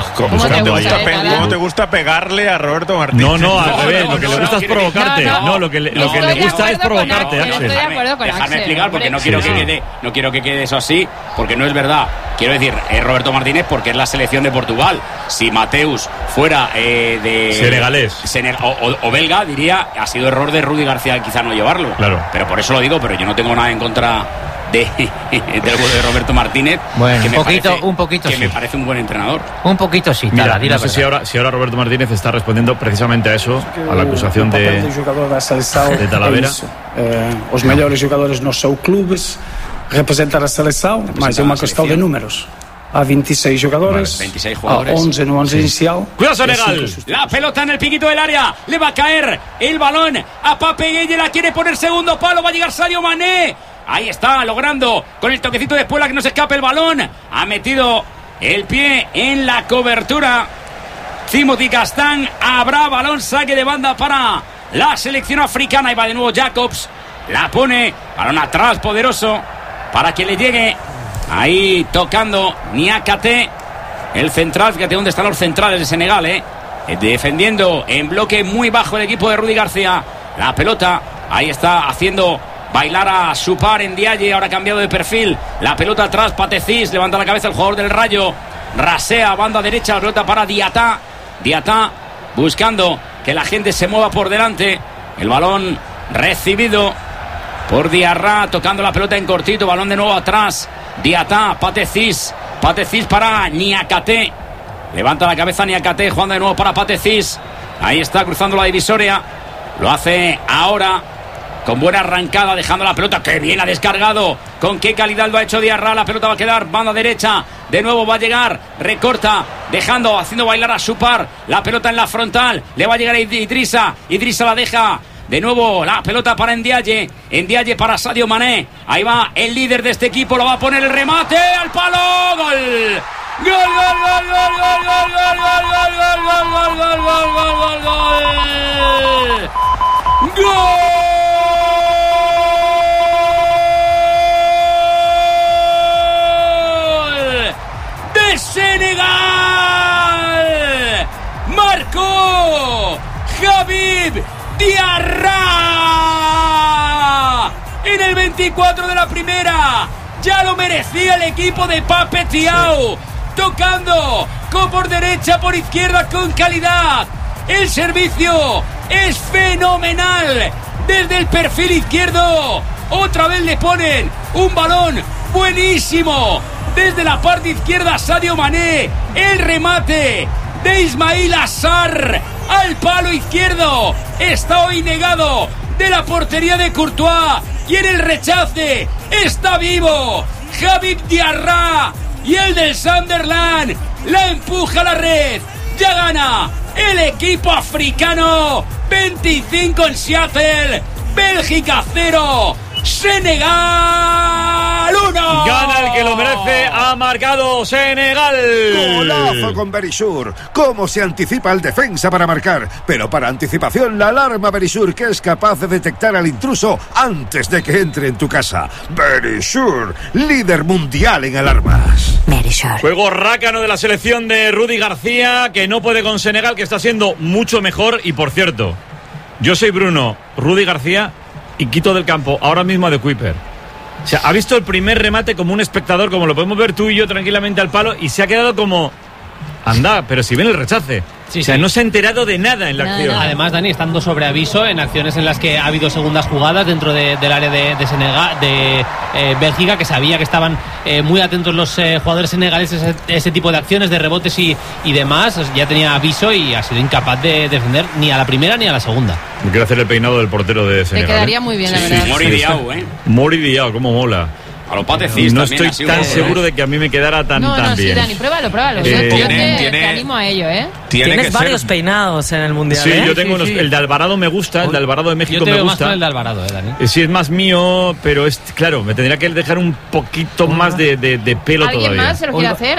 ¿Cómo te gusta pegarle a Roberto Martínez? No, al revés, lo que le gusta es provocarte. No, lo que le gusta es provocarte, Axel. Estoy de acuerdo con Axel. Déjame explicar porque no quiero que quede eso así, porque no es verdad. Quiero decir, es Roberto Martínez porque es la selección de Portugal. Si Mateus fuera de senegalés o belga, diría, ha sido error de Rudy García quizá no llevarlo. Claro. Pero por eso lo digo, pero yo no tengo nada en contra de Roberto Martínez. Bueno, un poquito que sí. Me parece un buen entrenador. Un poquito sí. Mira, no sé si ahora Roberto Martínez está respondiendo precisamente a eso, a la acusación de Talavera. Os melhores jogadores nos seus clubes representan a seleção, mas é uma questão de números. A 26 jugadores, 26 jugadores. A 11 no 11 inicial. Cuidado Senegal, la pelota en el piquito del área, le va a caer el balón a Pape Gueye, la quiere poner segundo palo, va a llegar Sadio Mané. Ahí está, logrando con el toquecito de Espuela que no se escape el balón. Ha metido el pie en la cobertura Timothy Castán. Habrá balón, saque de banda para la selección africana. Y va de nuevo Jacobs, la pone, balón atrás, poderoso, para que le llegue. Ahí tocando Niakate, el central. Fíjate dónde están los centrales de Senegal, defendiendo en bloque muy bajo el equipo de Rudy García. La pelota, ahí está haciendo bailar a su par en Ndiaye, ahora cambiado de perfil. La pelota atrás, Pathé-Ciss, levanta la cabeza el jugador del Rayo. Rasea, banda derecha, la pelota para Diatta. Diatta buscando que la gente se mueva por delante. El balón recibido por Diarra, tocando la pelota en cortito, balón de nuevo atrás. Diatta, Pathé-Ciss para Niakate. Levanta la cabeza Niakate, jugando de nuevo para Patecís. Ahí está, cruzando la divisoria. Lo hace ahora con buena arrancada, dejando la pelota. ¡Qué bien ha descargado! Con qué calidad lo ha hecho Diarra. La pelota va a quedar banda derecha. De nuevo va a llegar, recorta, haciendo bailar a su par. La pelota en la frontal. Le va a llegar a Idrissa. Idrissa la deja. De nuevo la pelota para Ndiaye. Ndiaye para Sadio Mané. Ahí va el líder de este equipo. Lo va a poner el remate al palo. ¡Gol! ¡Gol, gol, gol, gol, gol, gol, gol, gol, gol, gol, gol, gol, gol! ¡Gol! ¡De Senegal! ¡Marcó Habib Diarra! En el 24 de la primera. Ya lo merecía el equipo de Pape Thiaw. Tocando por derecha, por izquierda, con calidad. El servicio es fenomenal. Desde el perfil izquierdo. Otra vez le ponen un balón buenísimo. Desde la parte izquierda, Sadio Mané. El remate de Ismail Assar al palo izquierdo. Está hoy negado de la portería de Courtois. Y en el rechace está vivo Habib Diarra. Y el del Sunderland la empuja a la red. Ya gana el equipo africano. 25 en Seattle. Bélgica 0. Senegal 1. Gana el que lo merece, ha marcado Senegal. Golazo con Verisure. Cómo se anticipa el defensa para marcar. Pero para anticipación, la alarma Verisure, que es capaz de detectar al intruso antes de que entre en tu casa. Verisure, líder mundial en alarmas. Verisure. Juego rácano de la selección de Rudy García, que no puede con Senegal, que está siendo mucho mejor. Y por cierto, yo soy Bruno, Rudy García, y quito del campo ahora mismo a De Kuiper. O sea, ha visto el primer remate como un espectador, como lo podemos ver tú y yo tranquilamente al palo, y se ha quedado como... Anda, pero si ven el rechace. Sí, o sea, sí. No se ha enterado de nada en la acción. Además, Dani, estando sobre aviso en acciones en las que ha habido segundas jugadas dentro del área de Senegal, de Bélgica, que sabía que estaban muy atentos los jugadores senegaleses a ese tipo de acciones, de rebotes y demás. Ya tenía aviso y ha sido incapaz de defender ni a la primera ni a la segunda. Me quiero hacer el peinado del portero de Senegal. Te quedaría muy bien, la verdad. Mori Diaw, Mori Diaw, cómo mola. A lo Patecís no también estoy tan seguro de que a mí me quedara tan bien. Sí, Dani, pruébalo. Te animo a ello, ¿eh? Tienes varios peinados en el Mundial. Sí, yo tengo unos. El de Alvarado me gusta, el de Alvarado de México me gusta. Más con el de Alvarado, Dani. Sí, es más mío, pero es claro, me tendría que dejar un poquito más de pelo todavía. ¿Alguien más se lo quiere hacer?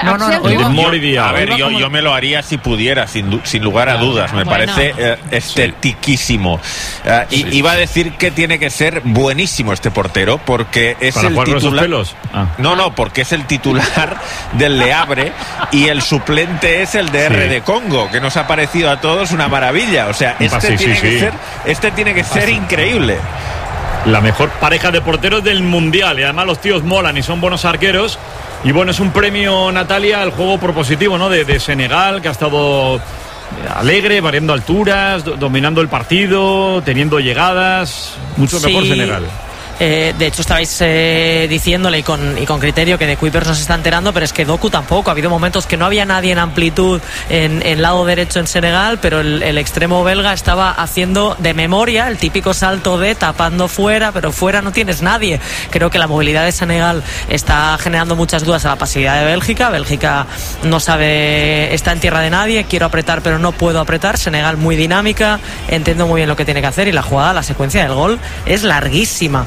A ver, yo me lo haría si pudiera, sin lugar a dudas. Me parece estetiquísimo. Iba a decir que tiene que ser buenísimo este portero, porque es el titular. Pelos? No, porque es el titular del Le Havre y el suplente es el de RD Congo, que nos ha parecido a todos una maravilla. O sea, este tiene que ser increíble. La mejor pareja de porteros del Mundial, y además los tíos molan y son buenos arqueros. Y bueno, es un premio, Natalia, al juego propositivo, ¿no? de Senegal, que ha estado alegre, variando alturas, dominando el partido, teniendo llegadas. Mucho mejor Senegal. De hecho estabais diciéndole y con criterio que De Kuiper no se está enterando, pero es que Doku tampoco. Ha habido momentos que no había nadie en amplitud en lado derecho en Senegal, pero el extremo belga estaba haciendo de memoria el típico salto de tapando fuera, pero fuera no tienes nadie. Creo que la movilidad de Senegal está generando muchas dudas a la pasividad de Bélgica. Bélgica no sabe, está en tierra de nadie, quiero apretar pero no puedo apretar. Senegal muy dinámica, entiendo muy bien lo que tiene que hacer, y la jugada, la secuencia del gol es larguísima.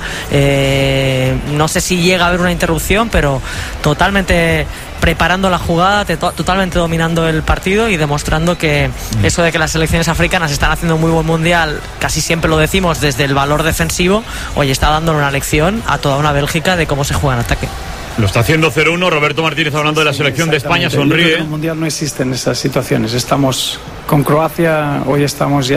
No sé si llega a haber una interrupción, pero totalmente preparando la jugada, totalmente dominando el partido y demostrando que eso de que las selecciones africanas están haciendo un muy buen mundial, casi siempre lo decimos desde el valor defensivo, hoy está dándole una lección a toda una Bélgica de cómo se juega en ataque. Lo está haciendo 0-1. Roberto Martínez hablando de la selección de España, sonríe. En el mundial no existen esas situaciones. Estamos con Croacia, hoy estamos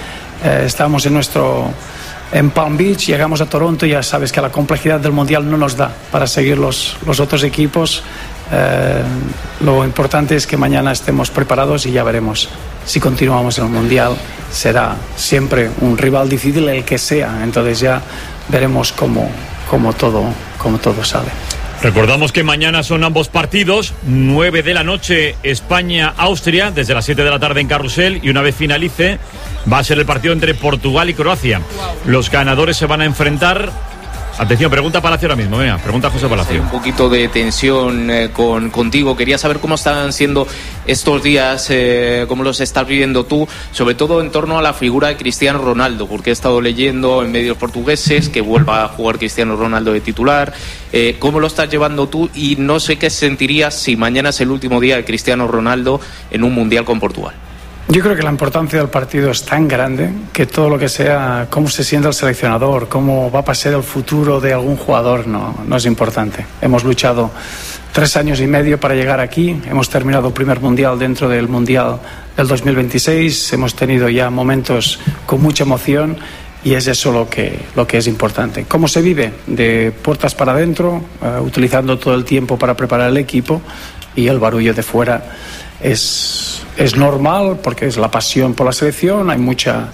en Palm Beach, llegamos a Toronto, ya sabes que la complejidad del Mundial no nos da para seguir los otros equipos. Lo importante es que mañana estemos preparados y ya veremos si continuamos en el Mundial. Será siempre un rival difícil, el que sea, entonces ya veremos cómo todo sale. Recordamos que mañana son ambos partidos, 9 de la noche España-Austria, desde las 7 de la tarde en Carrusel, y una vez finalice va a ser el partido entre Portugal y Croacia. Los ganadores se van a enfrentar. Atención, pregunta Palacio ahora mismo, venga, pregunta José Palacio. Un poquito de tensión contigo. Quería saber cómo están siendo estos días, cómo los estás viviendo tú, sobre todo en torno a la figura de Cristiano Ronaldo, porque he estado leyendo en medios portugueses que vuelva a jugar Cristiano Ronaldo de titular. ¿Cómo lo estás llevando tú? Y no sé qué sentirías si mañana es el último día de Cristiano Ronaldo en un Mundial con Portugal. Yo creo que la importancia del partido es tan grande que todo lo que sea cómo se siente el seleccionador, cómo va a pasar el futuro de algún jugador no es importante. Hemos luchado 3 años y medio para llegar aquí, hemos terminado el primer mundial dentro del mundial del 2026, hemos tenido ya momentos con mucha emoción y es eso lo que es importante. ¿Cómo se vive? De puertas para adentro, utilizando todo el tiempo para preparar el equipo, y el barullo de fuera es normal porque es la pasión por la selección, hay mucha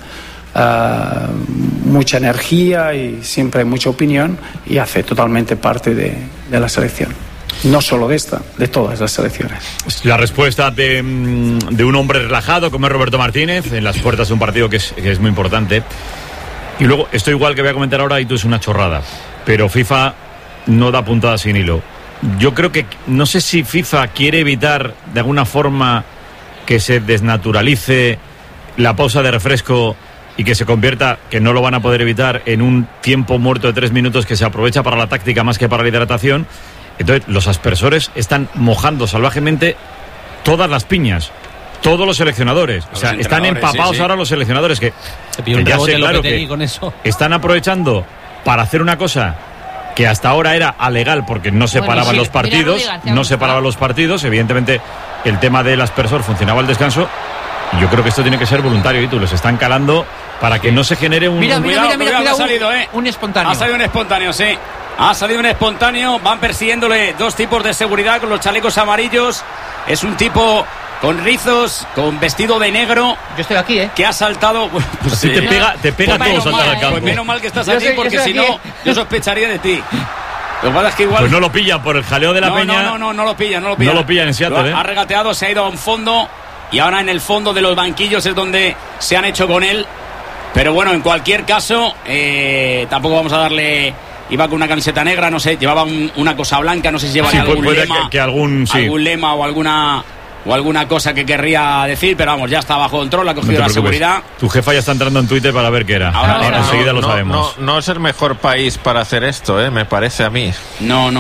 energía y siempre hay mucha opinión y hace totalmente parte de la selección. No solo de esta, de todas las selecciones. La respuesta de un hombre relajado como es Roberto Martínez en las puertas de un partido que es muy importante. Y luego, esto igual que voy a comentar ahora y tú es una chorrada, pero FIFA no da puntada sin hilo. Yo creo que, no sé si FIFA quiere evitar de alguna forma que se desnaturalice la pausa de refresco y que se convierta, que no lo van a poder evitar, en un tiempo muerto de 3 minutos que se aprovecha para la táctica más que para la hidratación. Entonces los aspersores están mojando salvajemente todas las piñas, todos los seleccionadores. O sea, están empapados ahora los seleccionadores que ya sé, claro, que con eso están aprovechando para hacer una cosa que hasta ahora era alegal porque no se paraban los partidos, evidentemente el tema del aspersor funcionaba al descanso, y yo creo que esto tiene que ser voluntario, y tú los están calando para que no se genere un... Mira, ha salido, un espontáneo. Ha salido un espontáneo, sí. Ha salido un espontáneo, van persiguiéndole 2 tipos de seguridad con los chalecos amarillos. Es un tipo con rizos, con vestido de negro. Yo estoy aquí, que ha saltado. Pues sí, te pega todo saltar al campo. Pues menos mal que estás aquí, porque si no, yo sospecharía de ti. Lo que pasa es que igual... Pues no lo pilla por el jaleo de la peña. No lo pilla. No lo pilla en Seattle, Ha regateado, se ha ido a un fondo, y ahora en el fondo de los banquillos es donde se han hecho con él. Pero bueno, en cualquier caso, tampoco vamos a darle... Iba con una camiseta negra, no sé, llevaba una cosa blanca, no sé si llevaría algún lema, algún lema o alguna cosa que querría decir, pero vamos, ya está bajo control, ha cogido la seguridad. Tu jefa ya está entrando en Twitter para ver qué era. Ahora enseguida lo sabemos. No es el mejor país para hacer esto, me parece a mí. No.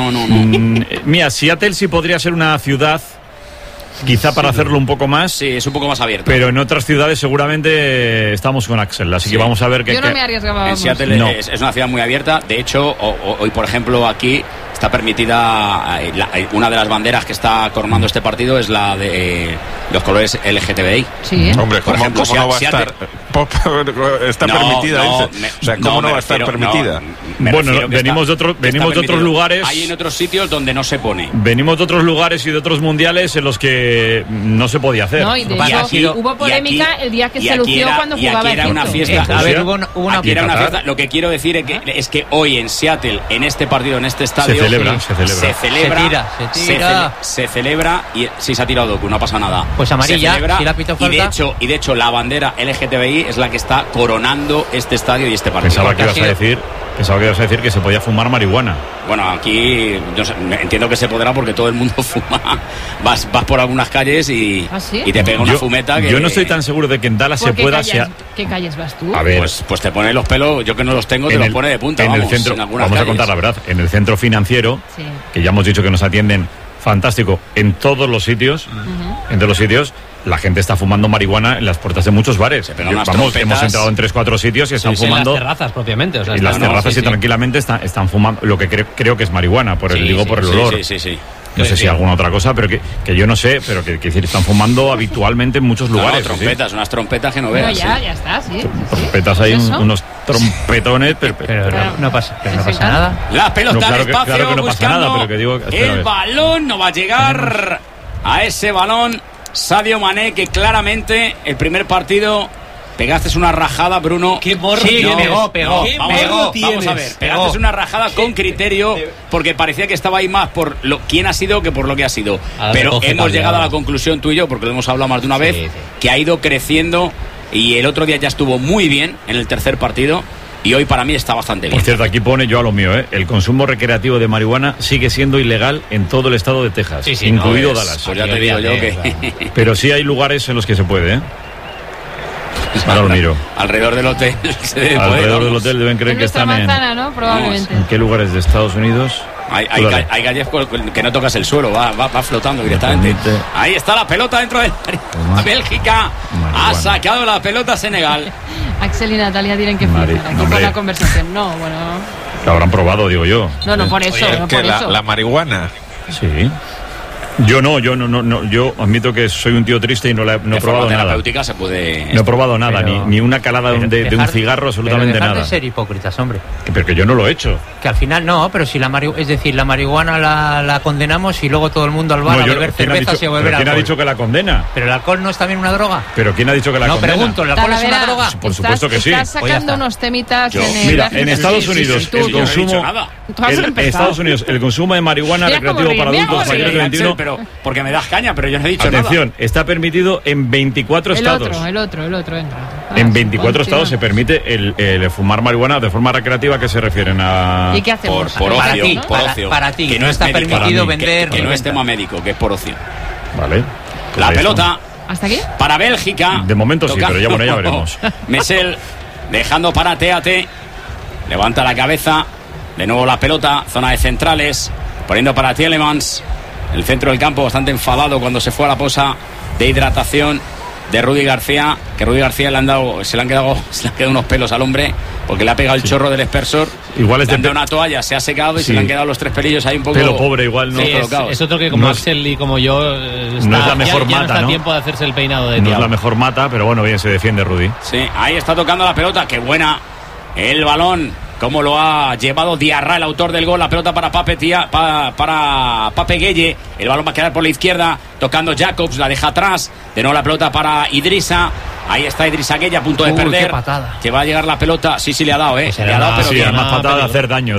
Mira, Seattle sí podría ser una ciudad, quizá para hacerlo un poco más. Sí, es un poco más abierto. Pero en otras ciudades seguramente estamos con Axel, así que vamos a ver qué... Yo no me arriesgaba. En Seattle es una ciudad muy abierta. De hecho, hoy, por ejemplo, aquí está permitida una de las banderas que está coronando este partido es la de los colores LGTBI. Sí. Hombre, ¿cómo no va a estar? Está permitida, dice. O sea, ¿cómo no va a estar permitida? Bueno, venimos de otros lugares. Hay en otros sitios donde no se pone. Venimos de otros lugares y de otros mundiales en los que no se podía hacer. No, y de hecho, hubo polémica el día que se lució cuando jugaba era una fiesta. Hubo una fiesta. Lo que quiero decir es que hoy en Seattle, en este partido, en este estadio, se celebra y sí se ha tirado Doku, no ha pasado nada. Pues amarilla, si la pito falta. Y de hecho la bandera LGTBI es la que está coronando este estadio y este partido. Pensaba que ibas a decir que se podía fumar marihuana. Bueno, aquí yo entiendo que se podrá porque todo el mundo fuma. Vas por algunas calles y te pega una fumeta. Yo no estoy tan seguro de que en Dallas se pueda... ¿Qué calles vas tú? A ver, pues te pone los pelos, yo que no los tengo, te los pone de punta. En el centro, vamos a contar la verdad, en el centro financiero, que ya hemos dicho que nos atienden fantástico en todos los sitios, la gente está fumando marihuana en las puertas de muchos bares. Hemos entrado en 3-4 sitios y están fumando. En las terrazas propiamente. Y las terrazas tranquilamente están fumando lo que creo que es marihuana, por el olor. Sí. No sé si alguna otra cosa, pero que yo no sé, pero que decir, están fumando habitualmente en muchos lugares. Unas trompetas que no veas. Ya está, Trompetas hay unos trompetones, pero no pasa nada. La pelota claro al espacio, que no pasa nada, pero que digo, el balón no va a llegar a ese balón. Sadio Mané, que claramente el primer partido pegaste una rajada, Bruno. ¡Qué morro! Sí, pegó. Vamos a ver, pegaste una rajada con criterio, porque parecía que estaba ahí más por quién ha sido que por lo que ha sido. Pero hemos llegado a la conclusión tú y yo, porque lo hemos hablado más de una vez, que ha ido creciendo, y el otro día ya estuvo muy bien en el tercer partido. Y hoy para mí está bastante bien. Por cierto, aquí pone yo a lo mío, el consumo recreativo de marihuana sigue siendo ilegal en todo el estado de Texas, incluido Dallas. Pues ya te digo yo que... Pero sí hay lugares en los que se puede, Ahora lo miro. Alrededor del hotel. Alrededor del hotel deben creer que están manzana, ¿no? Probablemente. ¿En qué lugares de Estados Unidos? Hay galles que no tocas el suelo, va flotando directamente. Ahí está la pelota dentro del área. Bélgica ha sacado la pelota a Senegal. Axel y Natalia tienen que flicar aquí con la conversación. No, bueno. Lo habrán probado, digo yo. No, por eso. Oye, ¿qué, la marihuana? Sí. Yo no, yo admito que soy un tío triste y no he probado nada. Se puede... No he probado nada, ni una calada de un cigarro, absolutamente pero nada. De ser hipócritas, hombre. Pero que yo no lo he hecho. Que al final no, pero si la marihuana la condenamos y luego todo el mundo al bar a beber cervezas y a beber alcohol. ¿Quién ha dicho que la condena? Pero el alcohol no es también una droga. ¿Pero quién ha dicho que la condena? No, pregunto, ¿el alcohol es una droga? Por supuesto que sí. Estás sacando unos temitas Mira, en Estados Unidos el consumo... En Estados Unidos el consumo de marihuana recreativo para adultos mayores de 21... Pero porque me das caña, pero yo no he dicho Atención, nada. está permitido en 24 estados. El otro entra. En 24 estados se permite el fumar marihuana de forma recreativa. ¿A qué se refieren? ¿Y qué hacemos? Por ocio. Para ti, que no está médico, permitido vender. Que no es tema médico, que es por ocio. Vale. La pelota. ¿Hasta aquí? Para Bélgica. De momento sí, pero ya veremos. Messel dejando para Teate. Levanta la cabeza. De nuevo la pelota. Zona de centrales. Poniendo para Tielemans. El centro del campo bastante enfadado cuando se fue a la posa de hidratación de Rudy García, que Rudy García se le han quedado unos pelos al hombre porque le ha pegado el chorro del expersor. Igual es una toalla, se ha secado y se le han quedado los 3 pelillos ahí un poco. Pelo pobre igual, ¿no? Es otro que como Axel y como yo no es la mejor mata, no está tiempo de hacerse el peinado de no es la mejor mata, pero bueno, bien se defiende Rudy. Sí, ahí está tocando la pelota, qué buena el balón. Cómo lo ha llevado Diarra, el autor del gol. La pelota para Pape Gueye. El balón va a quedar por la izquierda. Tocando Jacobs, la deja atrás. De nuevo la pelota para Idrissa. Ahí está Idrissa Gueye a punto de perder. Qué patada. Que va a llegar la pelota. Sí, le ha dado, le ha dado, pero sí, más patada de hacer daño.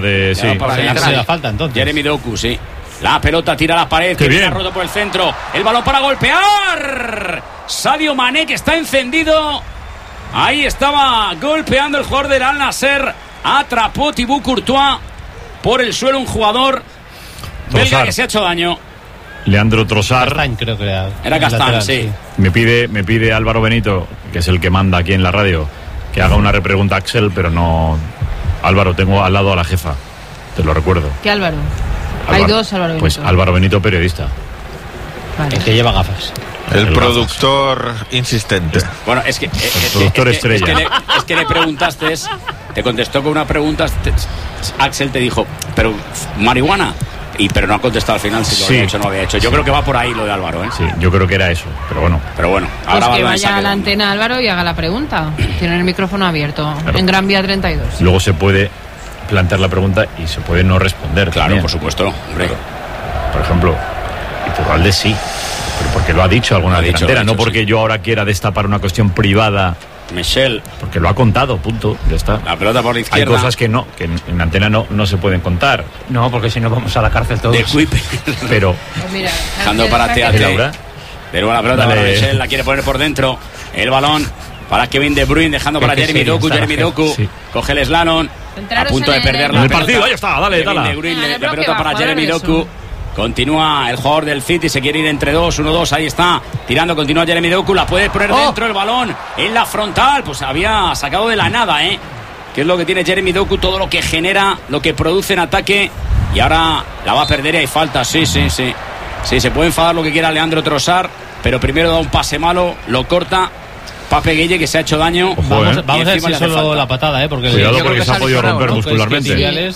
Se da falta entonces. Jeremy Doku, sí. La pelota tira a la pared. Qué que bien. Viene roto por el centro. El balón para golpear. Sadio Mané, que está encendido. Ahí estaba golpeando el jugador del Al Nassr. Atrapó Thibaut Courtois por el suelo un jugador belga que se ha hecho daño. Leandro Trossard. Castañ, creo que era Castañ, sí. Me pide Álvaro Benito, que es el que manda aquí en la radio, que haga una repregunta a Axel, pero no. Álvaro, tengo al lado a la jefa, te lo recuerdo. ¿Qué Álvaro? Hay dos Álvaro Benito. Pues Álvaro Benito, periodista. Vale. El que lleva gafas. El productor insistente. Bueno, es que el productor estrella. Es que le preguntaste, te contestó con una pregunta. Axel te dijo, pero marihuana. Pero no ha contestado al final si lo había hecho o no había hecho. Yo creo que va por ahí lo de Álvaro, Sí, yo creo que era eso, pero bueno. Ahora pues que vaya a la antena Álvaro y haga la pregunta. Tiene el micrófono abierto, en Gran Vía 32. Luego se puede plantear la pregunta y se puede no responder. Claro, también. Por supuesto, hombre. Por ejemplo, Iturralde sí, pero porque lo ha dicho alguna delantera, no porque yo ahora quiera destapar una cuestión privada. Michel. Porque lo ha contado, punto, ya está. La pelota por la izquierda. Hay cosas que en antena no se pueden contar. No, porque si no vamos a la cárcel todos. Pero pues mira, dejando para Teate. De nuevo la pelota para Michel, la quiere poner por dentro. El balón para Kevin De Bruyne, dejando para Jeremy Doku. Coge el slalom. A punto de perder la pelota. El partido, ahí está, dale. De Bruyne, la pelota para Jeremy Doku. Continúa el jugador del City, se quiere ir entre 1-2, ahí está, tirando, continúa Jeremy Doku, la puede poner dentro el balón, en la frontal, pues había sacado de la nada, que es lo que tiene Jeremy Doku, todo lo que genera, lo que produce en ataque, y ahora la va a perder y hay falta, sí, se puede enfadar lo que quiera Leandro Trossard, pero primero da un pase malo, lo corta, Pape Gueye, que se ha hecho daño. Vamos a ver si es solo la patada, porque cuidado porque se ha podido romper muscularmente.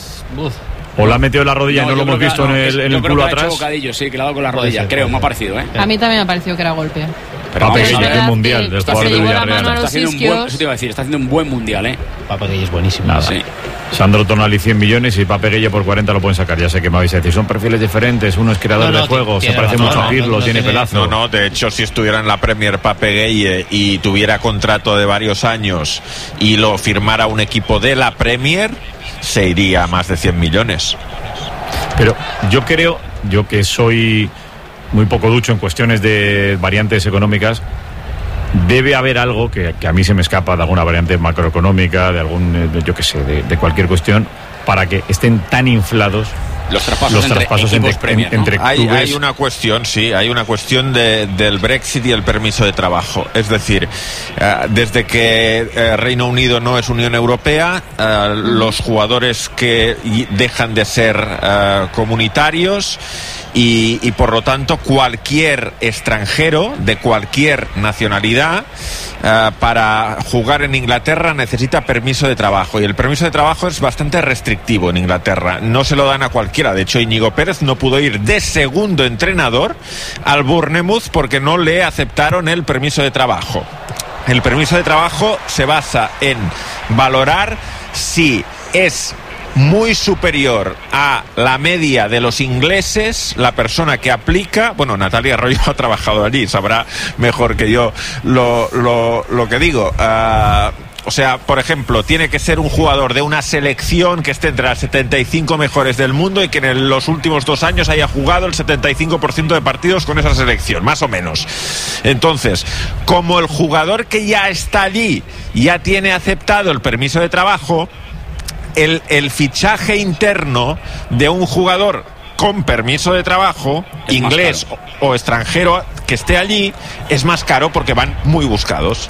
O la ha metido en la rodilla y no lo hemos visto en el culo atrás. Bocadillo, sí, que le ha dado con la rodilla, creo, me ha parecido, A mí también me ha parecido que era golpe. Pero Pape Gueye, el mundial del jugador del Villarreal. Está haciendo un buen, eso te iba a decir, está haciendo un buen mundial, Pape Gueye es buenísimo. Nada. Sí. Sandro Tonali 100 millones y Pape Gueye por 40 lo pueden sacar. Ya sé que me vais a decir, son perfiles diferentes. Uno es creador de juego, se parece mucho a Pirlo, tiene pelazo. No, de hecho, si estuviera en la Premier Pape Gueye y tuviera contrato de varios años y lo firmara un equipo de la Premier, se iría a más de 100 millones. Pero yo creo, yo que soy muy poco ducho en cuestiones de variantes económicas, debe haber algo que a mí se me escapa de alguna variante macroeconómica, de algún, yo qué sé, de cualquier cuestión, para que estén tan inflados los traspasos entre Premier, ¿no? Entre hay una cuestión, sí, hay una cuestión del Brexit y el permiso de trabajo. Es decir, desde que Reino Unido no es Unión Europea, los jugadores que dejan de ser comunitarios y por lo tanto cualquier extranjero de cualquier nacionalidad para jugar en Inglaterra necesita permiso de trabajo, y el permiso de trabajo es bastante restrictivo en Inglaterra, no se lo dan a cualquiera. De hecho, Íñigo Pérez no pudo ir de segundo entrenador al Bournemouth porque no le aceptaron el permiso de trabajo. El permiso de trabajo se basa en valorar si es muy superior a la media de los ingleses la persona que aplica. Bueno, Natalia Arroyo ha trabajado allí, sabrá mejor que yo lo que digo. O sea, por ejemplo, tiene que ser un jugador de una selección que esté entre las 75 mejores del mundo y que en los últimos 2 años haya jugado el 75% de partidos con esa selección, más o menos. Entonces, como el jugador que ya está allí ya tiene aceptado el permiso de trabajo, el fichaje interno de un jugador con permiso de trabajo, es inglés o extranjero que esté allí, es más caro porque van muy buscados.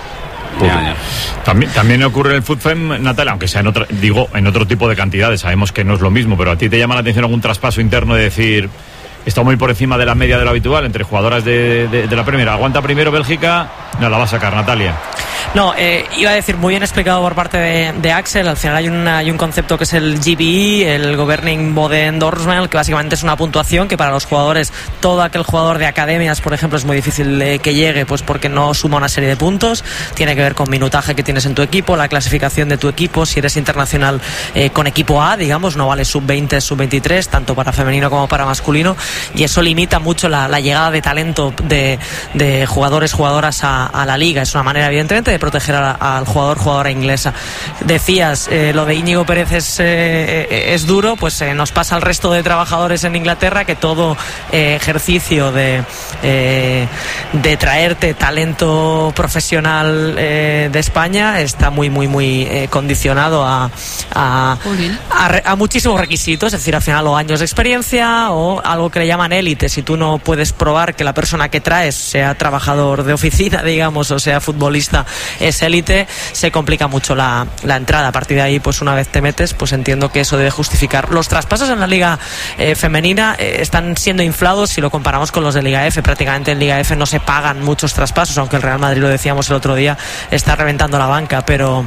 También ocurre en el FUTFEM, Natalia, aunque sea en otro tipo de cantidades. Sabemos que no es lo mismo, pero ¿a ti te llama la atención algún traspaso interno de decir, está muy por encima de la media de lo habitual entre jugadoras de la Premier? ¿Aguanta primero Bélgica? No, la va a sacar Natalia. No, iba a decir, muy bien explicado por parte de Axel. Al final hay un concepto que es el GBE, el Governing Body Endorsement, que básicamente es una puntuación que para los jugadores, todo aquel jugador de academias, por ejemplo, es muy difícil que llegue, pues porque no suma una serie de puntos. Tiene que ver con minutaje que tienes en tu equipo, la clasificación de tu equipo, si eres internacional con equipo A, digamos, no vale sub-20, sub-23, tanto para femenino como para masculino, y eso limita mucho la llegada de talento de jugadoras a la liga. Es una manera, evidentemente, de proteger al jugadora inglesa. Decías, lo de Íñigo Pérez es duro, pues nos pasa al resto de trabajadores en Inglaterra, que todo ejercicio de traerte talento profesional de España está muy condicionado a muchísimos requisitos. Es decir, al final, o años de experiencia o algo que le llaman élite. Si tú no puedes probar que la persona que traes sea trabajador de oficina, digamos, o sea futbolista, es élite, se complica mucho la entrada. A partir de ahí, pues una vez te metes, pues entiendo que eso debe justificar. Los traspasos en la Liga femenina están siendo inflados si lo comparamos con los de Liga F. Prácticamente en Liga F no se pagan muchos traspasos, aunque el Real Madrid, lo decíamos el otro día, está reventando la banca, pero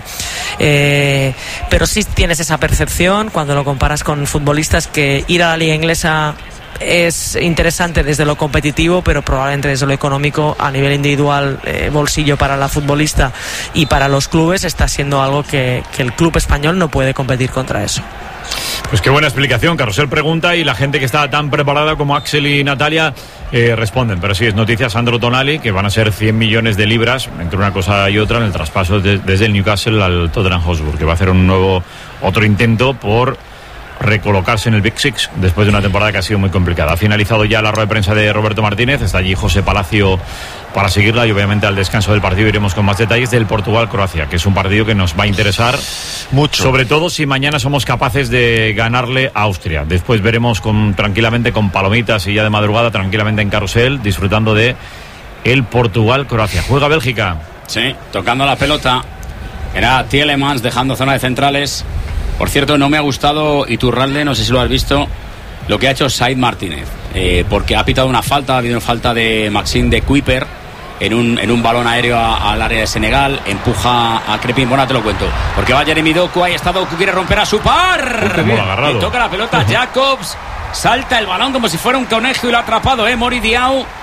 sí tienes esa percepción cuando lo comparas con futbolistas, que ir a la Liga inglesa es interesante desde lo competitivo, pero probablemente desde lo económico, a nivel individual, bolsillo para la futbolista y para los clubes, está siendo algo que el club español no puede competir contra eso. Pues qué buena explicación. Carrusel pregunta y la gente que está tan preparada como Axel y Natalia responden. Pero sí, es noticia Sandro Tonali, que van a ser 100 millones de libras entre una cosa y otra en el traspaso desde el Newcastle al Tottenham Hotspur, que va a hacer otro intento por recolocarse en el Big Six después de una temporada que ha sido muy complicada. Ha finalizado ya la rueda de prensa de Roberto Martínez, está allí José Palacio para seguirla, y obviamente al descanso del partido iremos con más detalles del Portugal-Croacia, que es un partido que nos va a interesar mucho, sobre todo si mañana somos capaces de ganarle a Austria. Después veremos tranquilamente con palomitas y ya de madrugada tranquilamente en Carrusel, disfrutando de el Portugal-Croacia. Juega Bélgica. Sí, tocando la pelota. Era Tielemans dejando zona de centrales. Por cierto, no me ha gustado Iturralde, no sé si lo has visto, lo que ha hecho Said Martínez, porque ha pitado una falta, ha habido una falta de Maxime de Kuiper en un balón aéreo al área de Senegal, empuja a Crepin. Bueno, te lo cuento, porque va Jeremy Doku, ahí está Doku, quiere romper a su par, le toca la pelota Jacobs, salta el balón como si fuera un conejo y lo ha atrapado Mori Diaw.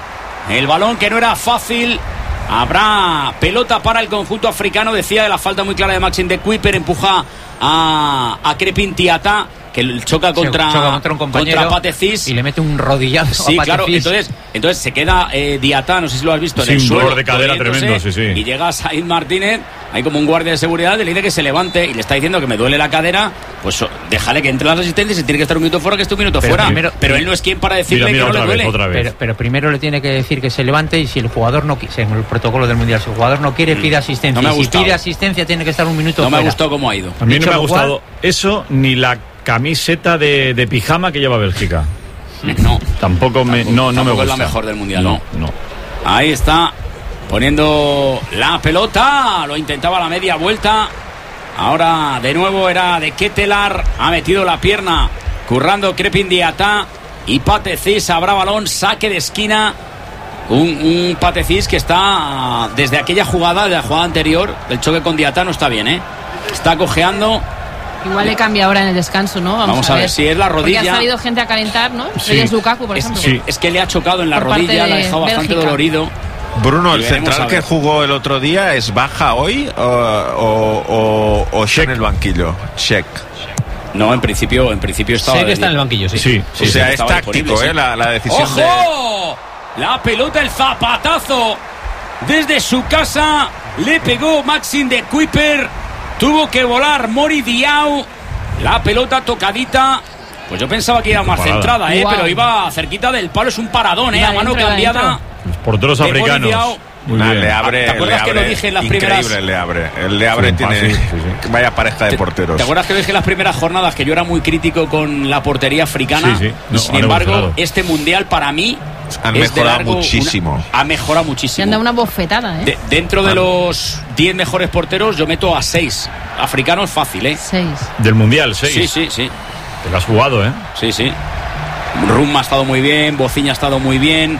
El balón que no era fácil. Habrá pelota para el conjunto africano. Decía de la falta muy clara de Maxime de Cuypers. Empuja a Crépin Diatta, que choca contra un compañero, contra Pathé Ciss y le mete un rodillazo. Sí, claro. Entonces se queda Diatta, no sé si lo has visto, en el suelo, un dolor de cadera tremendo, sí. Y llega Said Martínez, hay como un guardia de seguridad, le dice que se levante y le está diciendo que me duele la cadera. Pues déjale que entre las asistencias y tiene que estar un minuto fuera, que esté un minuto fuera. Pero él no es quien para decirle que no le duele. Pero primero le tiene que decir que se levante, y si el jugador no quiere, en el protocolo del Mundial, si el jugador no quiere, pide asistencia. No me ha y si pide asistencia, tiene que estar un minuto fuera. No me ha gustado cómo ha ido. A mí no me ha gustado eso, ni la camiseta de pijama que lleva Bélgica. No. Tampoco me gusta. Es la mejor del Mundial, no. Ahí está, poniendo la pelota. Lo intentaba a la media vuelta. Ahora de nuevo era de Ketelaar. Ha metido la pierna, currando Crépin Diatta. Y Pathé Ciss habrá balón, saque de esquina. Un Pathé Ciss que está, desde aquella jugada, de la jugada anterior, del choque con Diatta, no está bien, Está cojeando. Igual le cambia ahora en el descanso, ¿no? Vamos a ver si es la rodilla. Porque ha salido gente a calentar, ¿no? Sí. Es Lukaku, por ejemplo. Sí. Es que le ha chocado en la rodilla, le ha dejado bastante dolorido. Bruno, el central que jugó el otro día, ¿es baja hoy o está en el banquillo? Check. No, en principio estaba. Sé que está en el banquillo, sí. O sea, es táctico, la decisión. ¡Ojo! La pelota, el zapatazo desde su casa. Le pegó Maxime de Cuypers. Tuvo que volar Mori Diaw. La pelota tocadita. Pues yo pensaba que iba más centrada, pero iba cerquita del palo. Es un paradón, a mano cambiada. Los porteros africanos. Le abre, ¿te acuerdas que lo dije en las primeras? Increíble, el Le Abre tiene vaya pareja de porteros. ¿Te acuerdas que lo dije en las primeras jornadas que yo era muy crítico con la portería africana? No, sin embargo, este mundial para mí han mejorado muchísimo. Ha mejorado muchísimo. Se han dado una bofetada, Dentro de los 10 mejores porteros yo meto a 6 africanos fácil, 6. Del mundial, 6. Sí. Te lo has jugado, Sí. Rum ha estado muy bien, Bociña ha estado muy bien.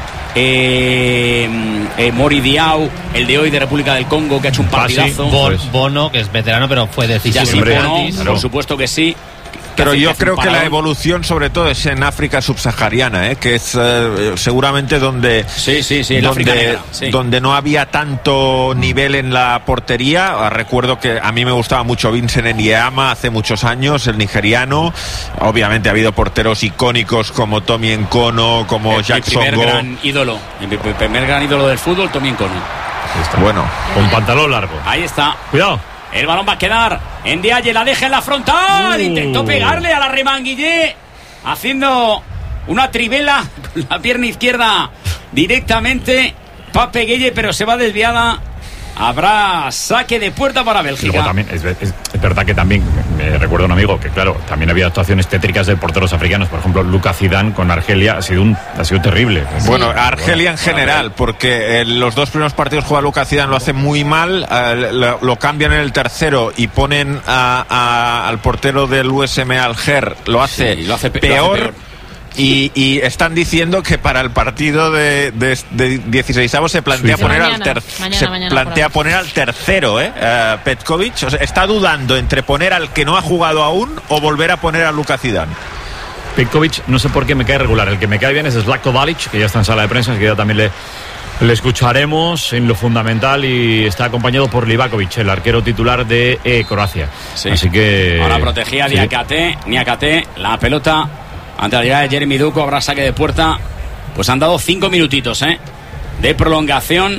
Mori Diaw, el de hoy de República del Congo, que ha hecho un partidazo. Bono, que es veterano, pero fue decisivo. Por supuesto que sí. Pero yo creo que la evolución sobre todo es en África subsahariana, que es seguramente donde donde no había tanto nivel en la portería. Recuerdo que a mí me gustaba mucho Vincent Enyeama hace muchos años, el nigeriano. Obviamente ha habido porteros icónicos como Tommy Nkono, como Jackson Go. Mi primer gran ídolo del fútbol, Tommy Nkono. Bueno, con pantalón largo. Ahí está. Cuidado. El balón va a quedar en Diaye, la deja en la frontal. Intentó pegarle a la Remanguillé, haciendo una trivela con la pierna izquierda directamente. Pape Gueye, pero se va desviada. Habrá saque de puerta para Bélgica. Luego también es verdad que también me recuerda un amigo que claro, también había actuaciones tétricas de porteros africanos. Por ejemplo, Lucas Zidane con Argelia ha sido terrible. Bueno, Argelia en general, porque los 2 primeros partidos juega Lucas Zidane, lo hace muy mal, lo cambian en el tercero y ponen al portero del USM Alger, lo hace peor. Y están diciendo que para el partido de 16avos se plantea poner al tercero, Petkovic. O sea, está dudando entre poner al que no ha jugado aún o volver a poner a Lucas Zidane. Petkovic, no sé por qué me cae regular. El que me cae bien es Zlatko Dalic, que ya está en sala de prensa, que ya también le escucharemos en lo fundamental, y está acompañado por Livakovic, el arquero titular de Croacia. Sí. Así que ahora protegía Niakate, la pelota. Ante la llegada de Jeremy Doku habrá saque de puerta. Pues han dado 5 minutitos de prolongación.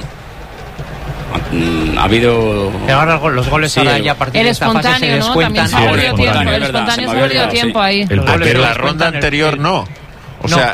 Ha habido. Ahora los goles ahora ya a partir de esta fase se descuentan. El espontáneo se perdió tiempo ahí. Pero la ronda anterior no. O sea,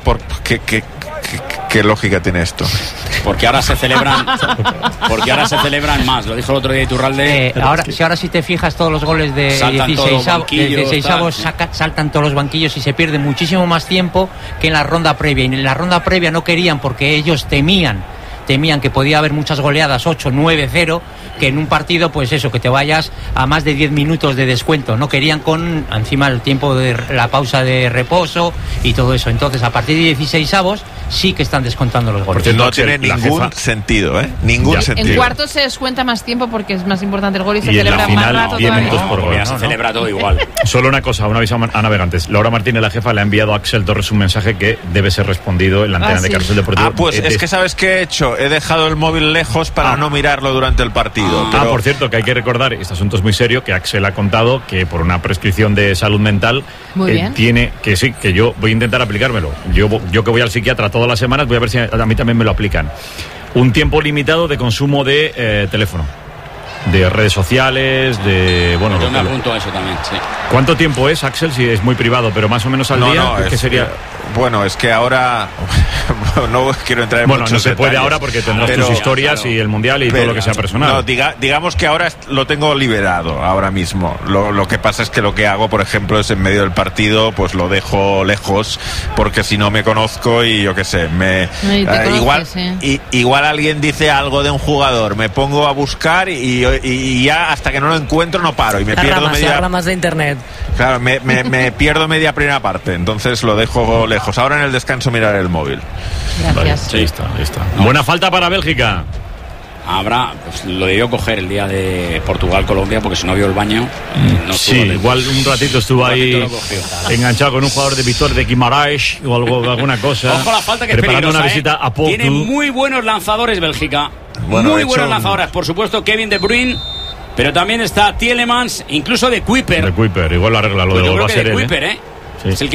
¿qué lógica tiene esto? Porque ahora se celebran más, lo dijo el otro día Iturralde. Ahora si te fijas, todos los goles de 16avos saltan todos los banquillos y se pierde muchísimo más tiempo que en la ronda previa. Y en la ronda previa no querían, porque ellos temían temían que podía haber muchas goleadas, 8, 9-0, que en un partido, pues eso, que te vayas a más de 10 minutos de descuento. No querían con encima el tiempo de la pausa de reposo y todo eso. Entonces, a partir de 16avos sí que están descontando los goles. Porque no tiene ningún sentido, ¿eh? Ningún sentido. En cuartos se descuenta más tiempo porque es más importante el gol y se Y en celebra la final, más rato 10 todavía. minutos por gol. Se celebra todo igual. Solo una cosa, un aviso a navegantes. Laura Martínez, la jefa, le ha enviado a Axel Torres un mensaje que debe ser respondido en la antena de Carrusel Deportivo. Pues es que ¿sabes qué he hecho? He dejado el móvil lejos para no mirarlo durante el partido. Pero... por cierto, que hay que recordar, este asunto es muy serio, que Axel ha contado que por una prescripción de salud mental tiene que sí, que yo voy a intentar aplicármelo. Yo que voy al psiquiatra todas las semanas, voy a ver si a mí también me lo aplican. Un tiempo limitado de consumo de teléfono, de redes sociales, de... Bueno, yo me apunto a eso también, sí. ¿Cuánto tiempo es, Axel? Si es muy privado, pero más o menos al día, ¿qué sería? Bueno, es que ahora no quiero entrar en muchos no se puede detalles, ahora porque tendrás tus historias y el mundial y todo lo que sea personal. No, digamos que ahora lo tengo liberado ahora mismo. Lo que pasa es que lo que hago, por ejemplo, es en medio del partido, pues lo dejo lejos porque si no me conozco y yo qué sé, igual alguien dice algo de un jugador, me pongo a buscar y ya hasta que no lo encuentro no paro y me pierdo las ramas de internet. Claro, me pierdo media primera parte, entonces lo dejo lejos. Ahora en el descanso mirar el móvil. Gracias. Vale, ahí está. Buena falta para Bélgica. Habrá, pues lo debió coger el día de Portugal-Colombia porque si no vio el baño. Igual un ratito estuvo ahí enganchado con un jugador de Víctor de Guimaraes o alguna cosa. Ojo la falta que preparando es una visita a Porto. Tiene muy buenos lanzadores Bélgica. Muy buenos lanzadores. Por supuesto, Kevin De Bruyne. Pero también está Tielemans, incluso de Kuiper. Igual lo arregla, lo de va a ser él. Kuiper, Sí. Es el que